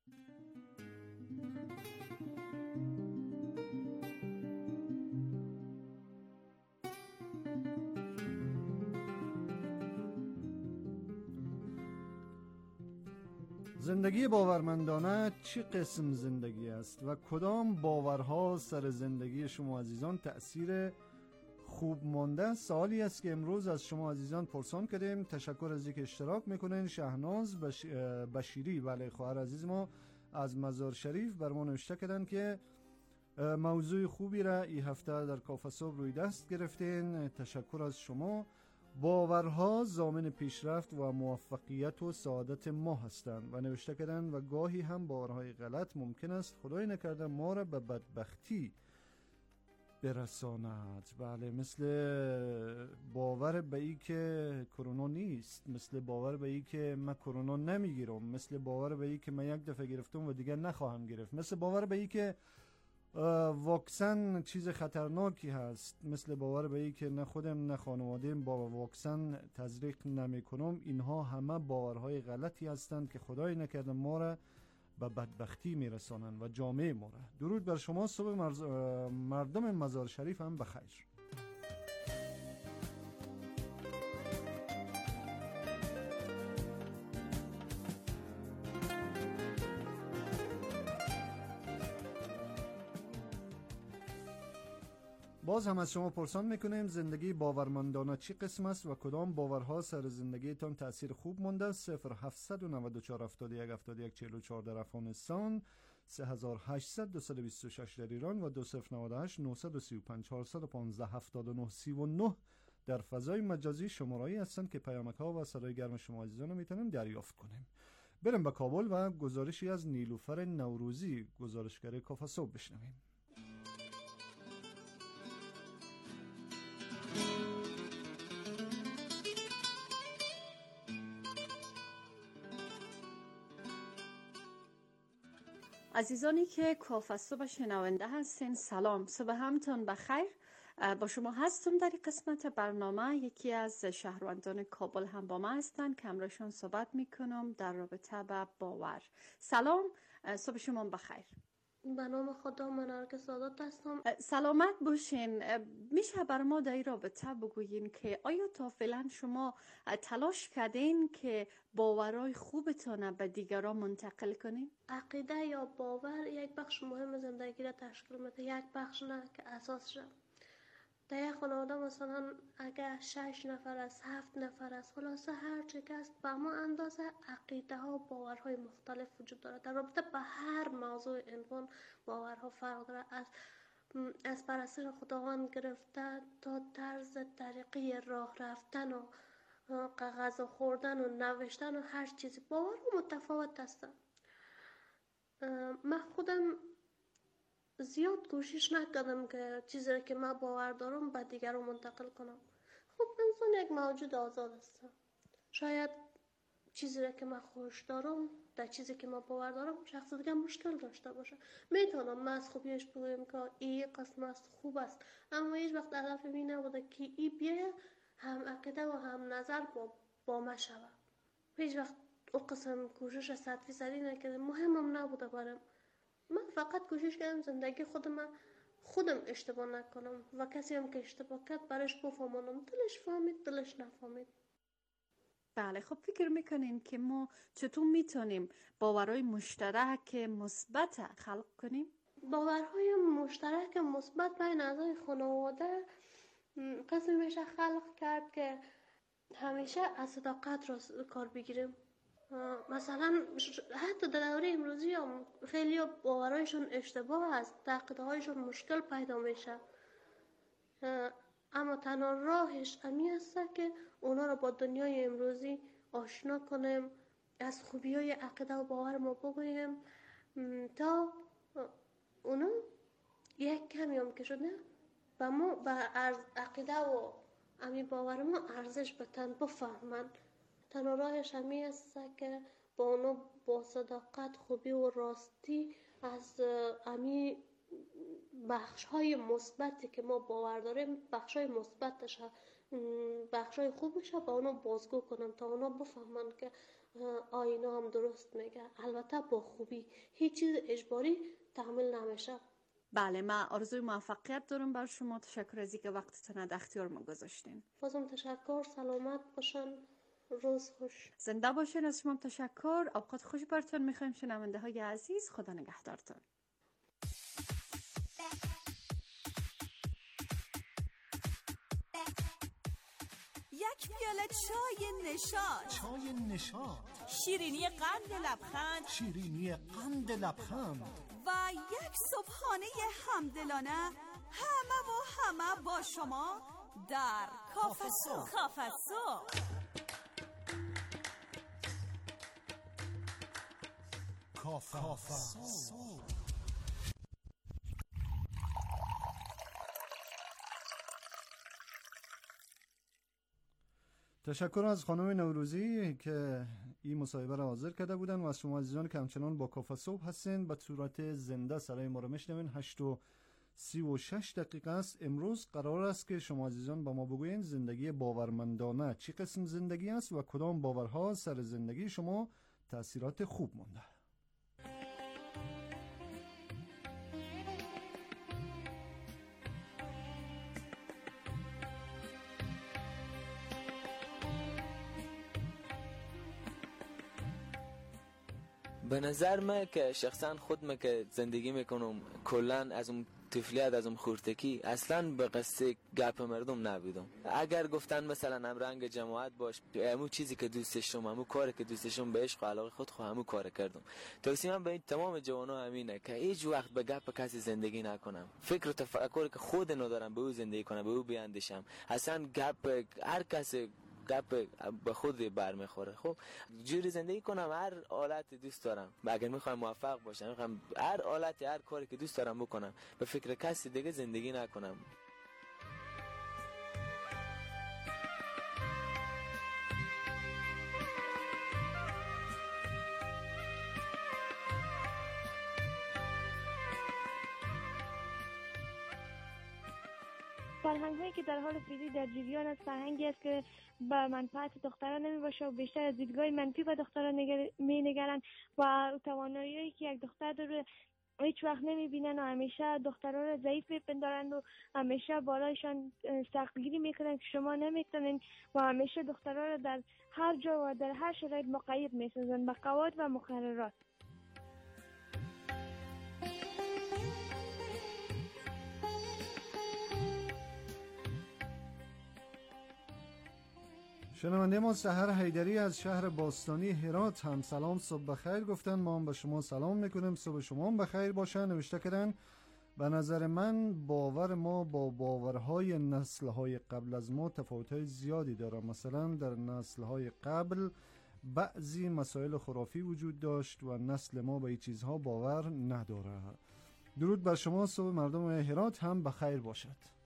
زندگی باورمندانه چی قسم زندگی است و کدام باورها سر زندگی شما عزیزان تأثیر خوب مانده؟ سوالی است که امروز از شما عزیزان پرسان کردیم. تشکر از اینکه اشتراک میکنین. شهناز بشیری، بله، خواهر عزیز ما از مزار شریف بر ما نوشته کردن که موضوع خوبی را این هفته در کافه صبح روی دست گرفتین. تشکر از شما. باورها ضامن پیشرفت و موفقیت و سعادت ما هستند و نوشته کردن و گاهی هم باورهای غلط ممکن است خدای نکرده ما را به بدبختی برساند. بله، مثل باور به ای که کرونا نیست، مثل باور به ای که من کرونا نمیگیرم، مثل باور به ای که من یک دفعه گرفتم و دیگر نخواهم گرفت، مثل باور به ای که واکسن چیز خطرناکی هست، مثل باور به ای که نه خودم نه خانواده‌ام با واکسن تزریق نمی کنم. اینها همه باورهای غلطی هستند که خدای نکرده ما را به بدبختی میرسانند و جامعه ما را. درود بر شما. صبح مردم مزار شریف هم بخیر. باز هم از شما پرسان میکنیم زندگی باورمندانه چی قسم است و کدام باورها سر زندگیتان تأثیر خوب مونده؟ 0794 71 71 44 در افغانستان، 3800 226 در ایران و 2098 935 415 79 39 در فضای مجازی شماره‌ای هستند که پیامک‌ها و صدای گرم شما عزیزان رو میتونیم دریافت کنیم. بریم به کابل و گزارشی از نیلوفر نوروزی، گزارشگر کافه صبح بشنویم. عزیزانی که کافه صبح شنونده هستین، سلام، صبح همتون بخیر. با شما هستم در این قسمت برنامه. یکی از شهروندان کابل هم با ما هستن که همراهشون صحبت میکنم در رابطه با باور. سلام، صبح شما بخیر. به نام خدا، من نرگس سادات هستم. سلامت باشین. میشه بر ما در این رابطه بگویین که آیا تا فعلا شما تلاش کردین که باورهای خوبتان به دیگران منتقل کنین؟ عقیده یا باور یک بخش مهم زندگی را تشکیل میده، یک بخش نه که اساسشه. در یک خانواده مثلا اگه 6 نفر است، 7 نفر است، خلاصه هر چی که است، به ما اندازه عقیده ها و باورهای مختلف وجود داره. در رابطه به هر موضوع عنوان باورها فرق داره، از پرستش خداوند گرفته تا طرز طریقی راه رفتن و غذا خوردن و نوشتن و هر چیزی باورها متفاوت هستند. من خودم زیاد کوشش نکردم که چیزی که من باور دارم به دیگران منتقل کنم. خب انسان یک موجود آزاد است. شاید چیزی که من خوش دارم، در چیزی که من باور دارم، شخص دیگه مشکل داشته باشه. میتونم من از خوبیش بگویم که این قسم است خوب است، اما هیچ وقت هدف این نبوده که این بیه هم عقیده و هم نظر با ما شود. هیچ وقت او قسم کوشش 100% نکردم، مهمم نبوده برام. من فقط کوشش کردم زندگی خودم اشتباه نکنم و کسی هم که اشتباه کرد برش بفهمانم، دلش فهمید دلش نفهمید. بله، خب فکر میکنین که ما چطور میتونیم باورهای مشترک مثبت خلق کنیم؟ باورهای مشترک مثبت بین اعضای خانواده قسمی میشه خلق کرد که همیشه از صداقت را کار بگیریم. مثلا حتی در دوره امروزی هم خیلی باورهایشون اشتباه است، عقیده‌هایشون مشکل پیدا میشه، اما تنها راهش امی است که اونا رو با دنیای امروزی آشنا کنیم، از خوبی‌های عقیده و باور ما بگوییم تا اونا یک کمی هم که شده به ما به عقیده و امی باور ما ارزش بتن بفهمن. تنها راهش همی است که با اونو با صداقت، خوبی و راستی از امی بخش‌های مثبتی که ما باور داریم، بخش‌های مثبتش، بخش‌های خوبش با اونو بازگو کنم تا اونا بفهمن که آینا هم درست میگه. البته با خوبی، هیچ چیز اجباری تحمیل نمیشه. بله، من آرزوی موفقیت دارم بر شما. تشکر از اینکه وقتتون در اختیار ما گذاشتین. بازم تشکر. سلامت باشن، روز خوش. زنده باشین. از شما تشکر. اوقات خوش براتون میخوایم شنونده های عزیز. خدا نگهدارتون. یک پیاله چای نشاط. چای نشاط. شیرینی قند لبخند. شیرینی قند لبخند. و یک صبحانه همدلانه، همه و همه با شما در کافه صبح. کافه صبح. کافه صبح. تشکر از خانم نوروزی که این مصاحبه را حاضر کرده بودن و از شما عزیزان که همچنان با کافه صبح هستین به صورت زنده صدای ما را میشنوین. 8:36 است. امروز قرار است که شما عزیزان با ما بگوین زندگی باورمندانه چی قسم زندگی است و کدام باورها سر زندگی شما تأثیرات خوب مونده. به نظر من که شخصا خودم که زندگی میکنم کلن از اون طفلیت، از اون خورتکی اصلا به قصه گپ مردم نبودم. اگر گفتن مثلا هم رنگ جماعت باش، همون چیزی که دوستشم، همون کاری که دوستشم به عشق و علاقه خود همون کار کردم. توصیه من به این تمام جوانا همینه که هیچ وقت به گپ کسی زندگی نکنم. فکر و تفکری که خود ندارم به او زندگی کنم، به او بیاندیشم. اصلا گپ هر کسی گپ به خود برمیخوره. خب جوری زندگی کنم، هر حالت دوست دارم. اگر میخوام موفق باشم، میخوام هر حالت، هر کاری که دوست دارم بکنم، به فکر کسی دیگه زندگی نکنم. فرهنگ هایی که در حال فیزی در جریان است، فرهنگی است که به منفعت دختران نمی باشه و بیشتر از دیدگاه منفی به دختران می نگرند و توانایی که یک دختر داره هیچ وقت نمیبینن و همیشه دخترها رو ضعیف میپندارن و همیشه بالایشان سختگیری میکنن که شما نمیتونین و همیشه دخترها رو در هر جا و در هر شرایط مقید میسازن به قواعد و مقررات. شنونده ما سحر حیدری از شهر باستانی هرات هم سلام صبح بخیر گفتن. ما هم به شما سلام میکنیم، صبح شما هم بخیر باشه. نوشته کردن به نظر من باور ما با باورهای نسلهای قبل از ما تفاوتهای زیادی داره. مثلا در نسلهای قبل بعضی مسائل خرافی وجود داشت و نسل ما به این چیزها باور نداره. درود بر شما، صبح مردم هرات هم بخیر باشد.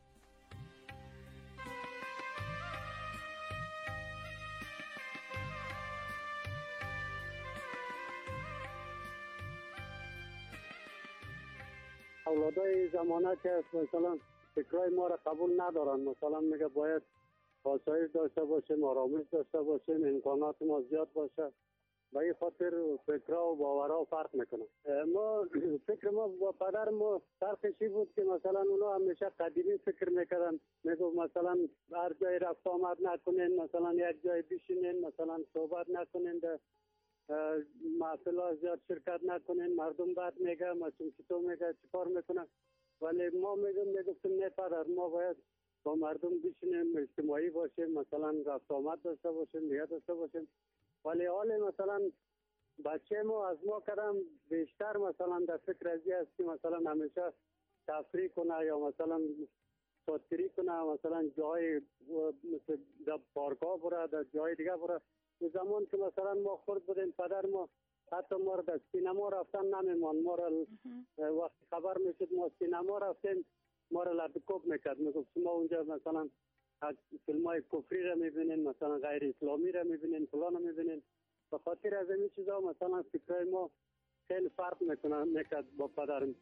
اولادای زمانه که است مثلا فکرای ما را قبول ندارن، مثلا میگه باید آسایش داشته باشیم، آرامش داشته باشیم، امکانات ما زیاد باشه. به این خاطر فکرها و باورها فرق میکنه. ما فکر ما با پدر ما فرقشی بود که مثلا اونا همیشه قدیمی فکر میکردن، میگو مثلا هر جای رفت آمد نکنین، مثلا یک جای بشینین، مثلا صحبت نکنین، در محفل ها زیاد شرکت نکنین، مردم بعد میگه مثلا چطور میگه چیکار میکنه. ولی ما میگفتیم نه پدر، ما باید با مردم بشینیم، اجتماعی باشیم، مثلا رفت آمد داشته باشیم، دیگه داشته باشیم. ولی حال مثلا بچه ما از ما کردم بیشتر مثلا در فکر ازی است که مثلا همیشه تفریح کنه یا مثلا ساتری کنه، مثلا جای مثل در پارک ها بره، در جای دیگه بره. به زمان که مثلا ما خورد بودیم پدر ما حتی ما را در سینما رفتن نمیمان، ما را وقتی خبر میشد ما سینما رفتیم ما را لبکوب میکرد، میگفت شما اونجا مثلا فیلم های کفری را میبینین، مثلا غیر اسلامی را میبینین، فلان را میبینین. به خاطر از این چیزا مثلا فکرهای ما خیلی فرق میکرد با پدرم.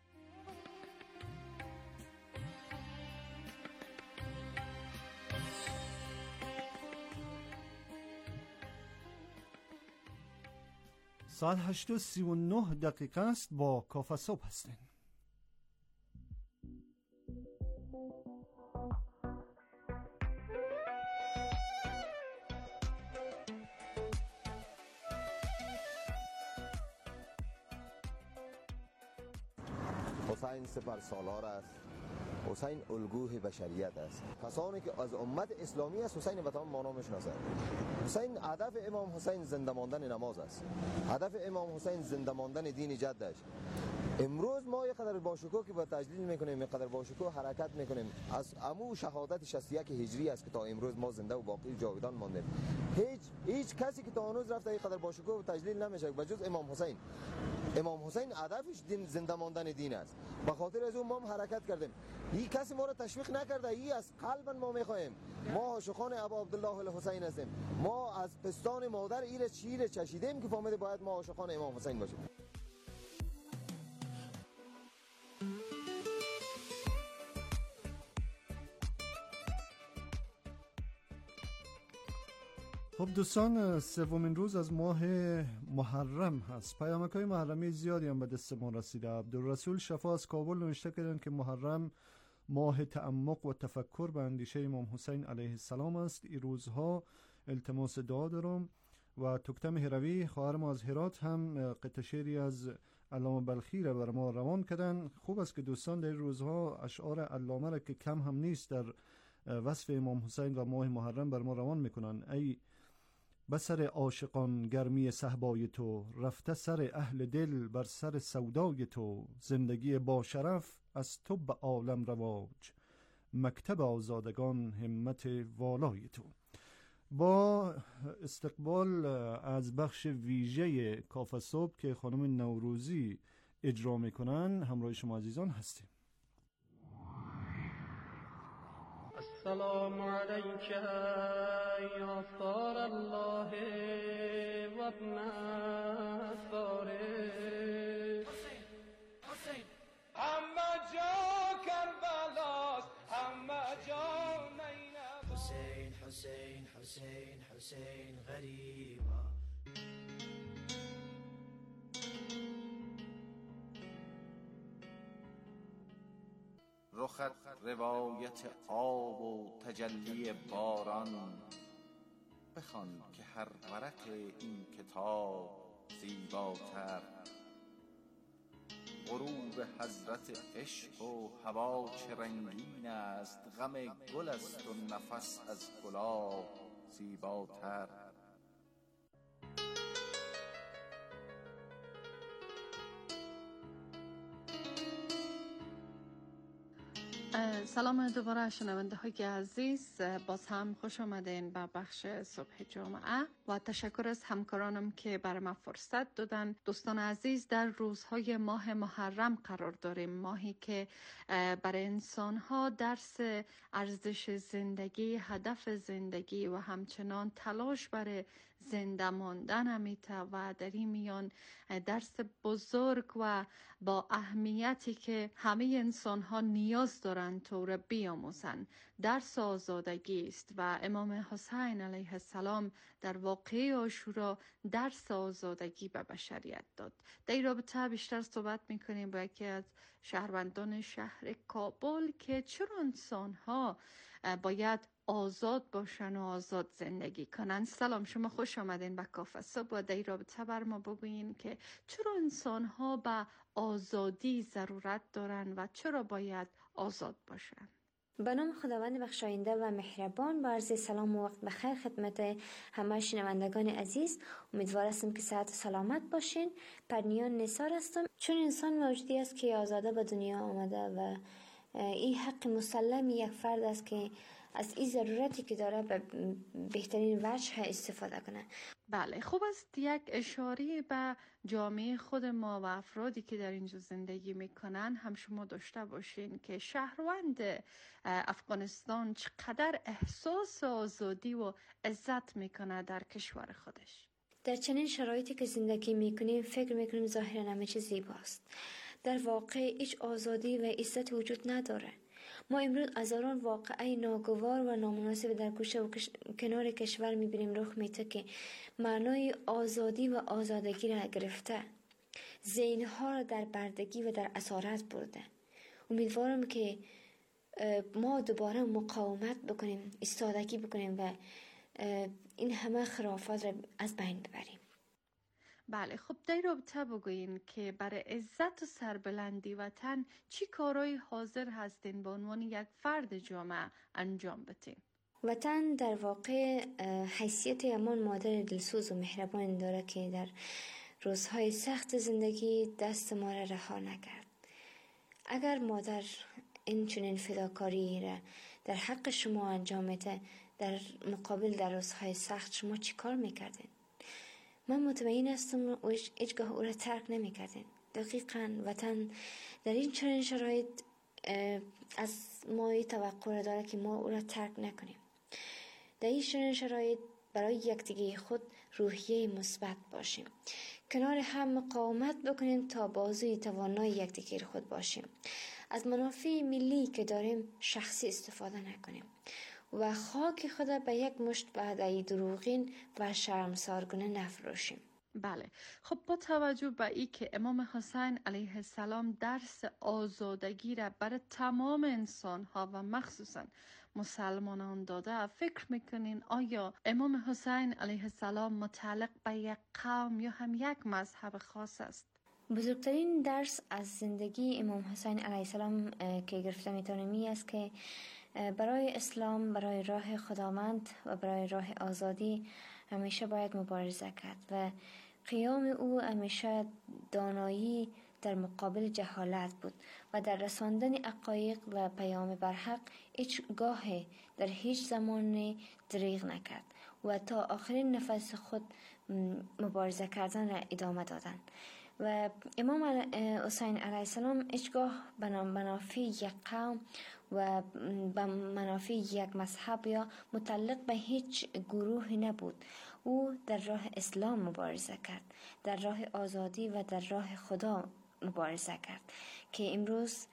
ساعت 8:39 است. با کافه صبح هستین. حسین سپرسالار است، حسین الگوی بشریت است. کسانی که از امت اسلامی است حسین وطن مانا میشناسند. حسین هدف امام حسین زنده ماندن نماز است، هدف امام حسین زنده ماندن دین جدش. امروز ما یک قدر باشکوه که با تجلیل میکنیم، یک قدر باشکوه حرکت میکنیم از امو شهادت 61 هجری است که تا امروز ما زنده و باقی جاودان ماندیم. هیچ کسی که تا هنوز رفته یک قدر باشکوه و تجلیل نمیشه بجز امام حسین. امام حسین هدفش دین زنده ماندن دین است. به خاطر از اون ما هم حرکت کردیم. هیچ کسی ما را تشویق نکرده، این از قلب ما میخوایم. ما عاشقان ابا عبدالله الحسین هستیم. ما از پستان مادر ایره چیره چشیدیم که فهمیده باید ما عاشقان امام حسین باشیم. خب دوستان، سومین روز از ماه محرم هست. پیامک‌های محرمی زیادی هم به دست ما رسیده. عبدالرسول شفا از کابل نوشته کردن که محرم ماه تعمق و تفکر به اندیشه امام حسین علیه السلام است. این روزها التماس دعا دارم. و تکتم هروی خواهر ما از هرات هم قطعه شعری از علامه بلخی را بر ما روان کردن. خوب است که دوستان در روزها اشعار علامه را که کم هم نیست در وصف امام حسین و ماه محرم بر ما روان میکنن. ای بسر عاشقان گرمی صحبای تو، رفته سر اهل دل بر سر سودای تو، زندگی با شرف از تو به عالم رواج، مکتب آزادگان همت والای تو. با استقبال از بخش ویژه کافه صبح که خانم نوروزی اجرا میکنن همراه شما عزیزان هستیم. السلام عليك يا ثار الله وابن ثاره. حسين همه جا کربلاست، همه جا نینب. حسين حسين حسين حسين غریبا. رخت روایت آب و تجلی باران. بخوان که هر ورق این کتاب زیباتر. غروب حضرت عشق و هوا چه رنگین است، غم گل است و نفس از گلاب زیباتر. سلام دوباره شنونده های عزیز، باز هم خوش آمدین به بخش صبح جمعه و تشکر از همکارانم که برای ما فرصت دادن. دوستان عزیز، در روزهای ماه محرم قرار داریم، ماهی که برای انسان ها درس ارزش زندگی، هدف زندگی و همچنان تلاش برای زنده ماندن امیته و در این میان درس بزرگ و با اهمیتی که همه انسان ها نیاز دارند تو را بیاموزند، درس آزادگی است و امام حسین علیه السلام در واقعه عاشورا درس آزادگی به بشریت داد. در این رابطه بیشتر صحبت میکنیم با یکی از شهروندان شهر کابل که چرا انسان ها باید آزاد باشن و آزاد زندگی کنن. سلام، شما خوش آمدین به کافه صبح و در این رابطه بر ما بگوین که چرا انسان ها به آزادی ضرورت دارن و چرا باید آزاد باشن. به نام خداوند بخشاینده و مهربان، با عرض سلام و وقت بخیر خدمت همه شنوندگان عزیز. امیدوار هستم که صحت و سلامت باشین. پرنیان نثار هستم. چون انسان موجودی است که آزاده به دنیا آمده و این حق مسلم یک فرد است که از این ضرورتی که داره به بهترین وجه استفاده کنه. بله، خوب است یک اشاره به جامعه خود ما و افرادی که در اینجا زندگی میکنن هم شما داشته باشین که شهروند افغانستان چقدر احساس آزادی و عزت میکنه در کشور خودش. در چنین شرایطی که زندگی میکنیم فکر میکنیم ظاهرا همه چیز زیباست، در واقع هیچ آزادی و عزت وجود نداره. ما امروز هزاران واقعه ناگوار و نامناسب در گوشه و کنار کشور میبینیم رخ میده که معنای آزادی و آزادگی را گرفته، ذهنها را در بردگی و در اسارت برده. امیدوارم که ما دوباره مقاومت بکنیم، ایستادگی بکنیم و این همه خرافات را از بین ببریم. بله، خب در رابطه بگوین که برای عزت و سربلندی وطن چی کارهای حاضر هستین به عنوان یک فرد جامعه انجام بدین؟ وطن در واقع حیثیت همان مادر دلسوز و مهربان داره که در روزهای سخت زندگی دست ما را رها نکرد. اگر مادر این چنین فداکاری را در حق شما انجام میده، در مقابل در روزهای سخت شما چی کار میکردین؟ من مطمئن هستم هیچگاه او را ترک نمی کردین. دقیقاً وطن در این چنین شرایط از ما توقع داره که ما او را ترک نکنیم. در این چنین شرایط برای یکدیگر خود روحیه مثبت باشیم، کنار هم مقاومت بکنیم تا بازوی توانای یکدیگر خود باشیم، از منافع ملی که داریم شخصی استفاده نکنیم و خاک خود به یک مشت بعدی دروغین و شرمسارگونه نفروشیم. بله، خب با توجه به ای که امام حسین علیه السلام درس آزادگی را برای تمام انسان ها و مخصوصا مسلمانان داده، فکر میکنین آیا امام حسین علیه السلام متعلق به یک قوم یا هم یک مذهب خاص است؟ بزرگترین درس از زندگی امام حسین علیه السلام که گرفته میتونیم است که برای اسلام، برای راه خداوند و برای راه آزادی همیشه باید مبارزه کرد و قیام او همیشه دانایی در مقابل جهالت بود و در رساندن حقایق و پیام برحق هیچ گاه در هیچ زمان دریغ نکرد و تا آخرین نفس خود مبارزه کردن را ادامه دادن. و امام حسین علیه السلام هیچگاه به منافع یک قوم و به منافع یک مذهب یا متعلق به هیچ گروه نبود. او در راه اسلام مبارزه کرد، در راه آزادی و در راه خدا مبارزه کرد که امروز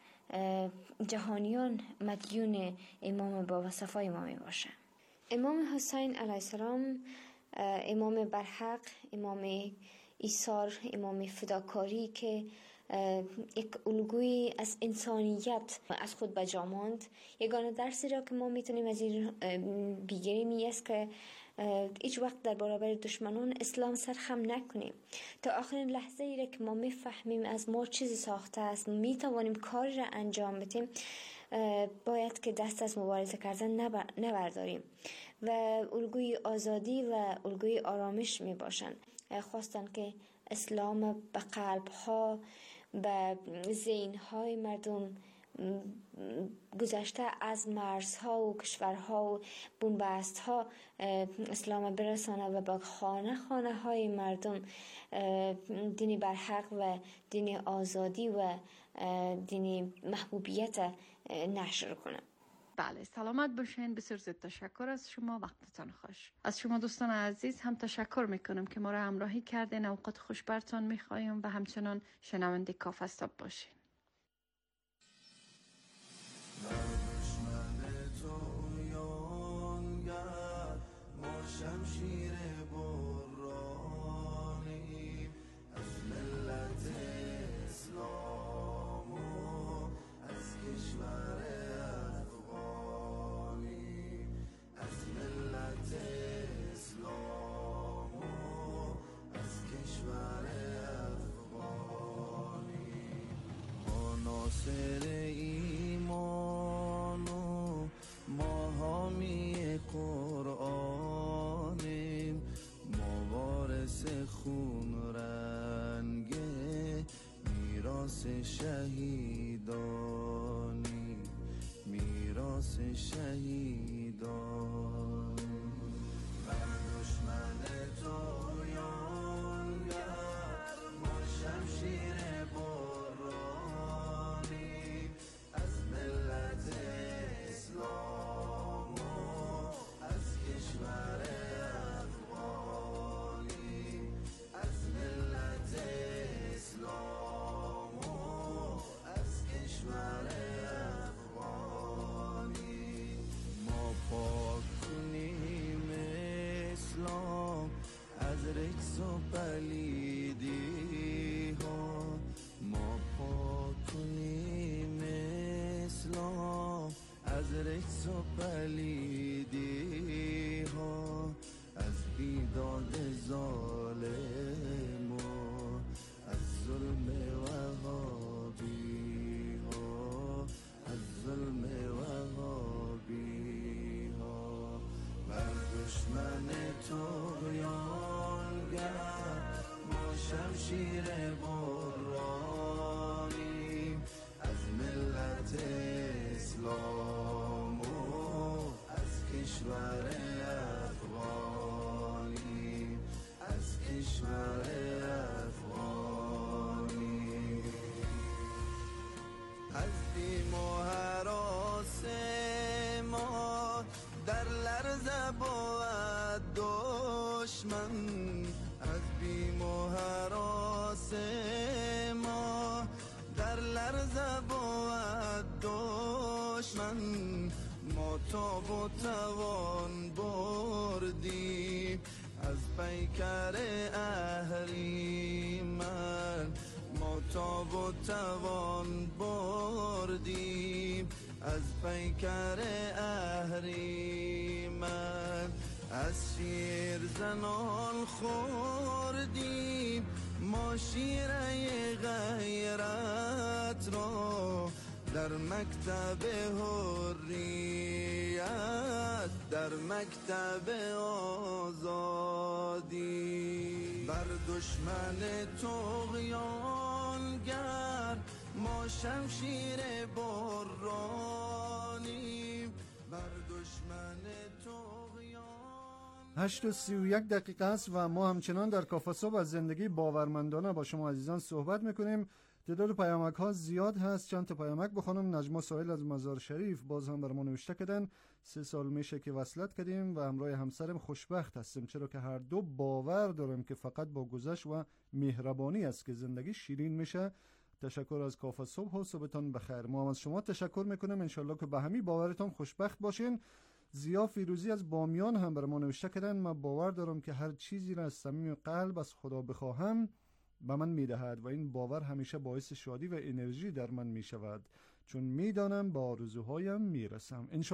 جهانیان مدیون امام با صفای ما می باشه. امام حسین علیه السلام امام برحق، امام ایثار، امام فداکاری که یک الگوی از انسانیت از خود به جا ماند. یگانه درسی را که ما میتونیم از این بگیریم این است که هیچ وقت در برابر دشمنان اسلام سرخم نکنیم. تا آخرین لحظه ای را که ما میفهمیم از ما چیزی ساخته است، میتوانیم کاری را انجام بدیم، باید که دست از مبارزه کردن نبرداریم و الگوی آزادی و الگوی آرامش می باشند. خواستند که اسلام به قلب‌ها، به ذهن‌های مردم گذشته از مرزها و کشورها و بنبست‌ها اسلام برسانه و به خانه های مردم دین برحق و دین آزادی و دین محبوبیت نشر کنه. بله، سلامت باشین. بسیار زیاد تشکر از شما، وقتتان خوش. از شما دوستان عزیز هم تشکر میکنم که ما را همراهی کردین. اوقات خوش برتان میخوایم و همچنان شنونده کافه صبح باشین. شمشیر برانی از ملت اسلام و از کشور افغانی، از ملت اسلام و از کشور افغانی. ما ناصر ایمان و ما حامی قرآنیم، ما وارث خون رنگ میراث شهیدانی، میراث شهیدانی. من دشمن طغیانگر، ما شمشیر برانی از ملت اسلام و از کشور افغانی، از ملت اسلام و از کشور افغانی. ما پاک کنیم اسلام از رجس و پلیدی ها، ما پاک کنیم اسلام از رجس و پلیدی ها، از بیداد ظالم و از ظلم وهابی ها، از ظلم وهابی ها. بر دشمن طغیانگر ما شمشیر برانیم، از ملت اسلام و از کشور افغانی، از کشور افغانی. از بیم و هراس ما در لرزه بود دشمن، از بیم و هراس ما در لرزه بود دشمن. ما تاب و توان بردیم از پیکر اهریمن، ما تاب و توان بردیم از پیکر اهریمن. از شیر زنان خوردیم ما شیره غیرت را، در مکتب حریت، در مکتب آزادی. بر دشمن طغیانگر ما شمشیر برانیم، بر دشمن طغیان. 8:31 است و ما همچنان در کافه صبح از زندگی باورمندانه با شما عزیزان صحبت میکنیم. تعداد پیامک ها زیاد هست. چند تا پیامک بخونم. نجما سائل از مزار شریف باز هم برامون نوشته کردن 3 سال میشه که وصلت کردیم و همراه همسرم خوشبخت هستیم، چرا که هر دو باور دارم که فقط با گذشت و مهربانی است که زندگی شیرین میشه. تشکر از کافه صبح و صبحتان بخیر. ما از شما تشکر میکنم، انشالله که به همین باورتان خوشبخت باشین. زیا فیروزی از بامیان هم برام نوشته کردن ما باور دارم که هر چیزی را از صمیم قلب از خدا بخواهم به من میدهد و این باور همیشه باعث شادی و انرژی در من میشود، چون میدانم با آرزوهایم میرسم.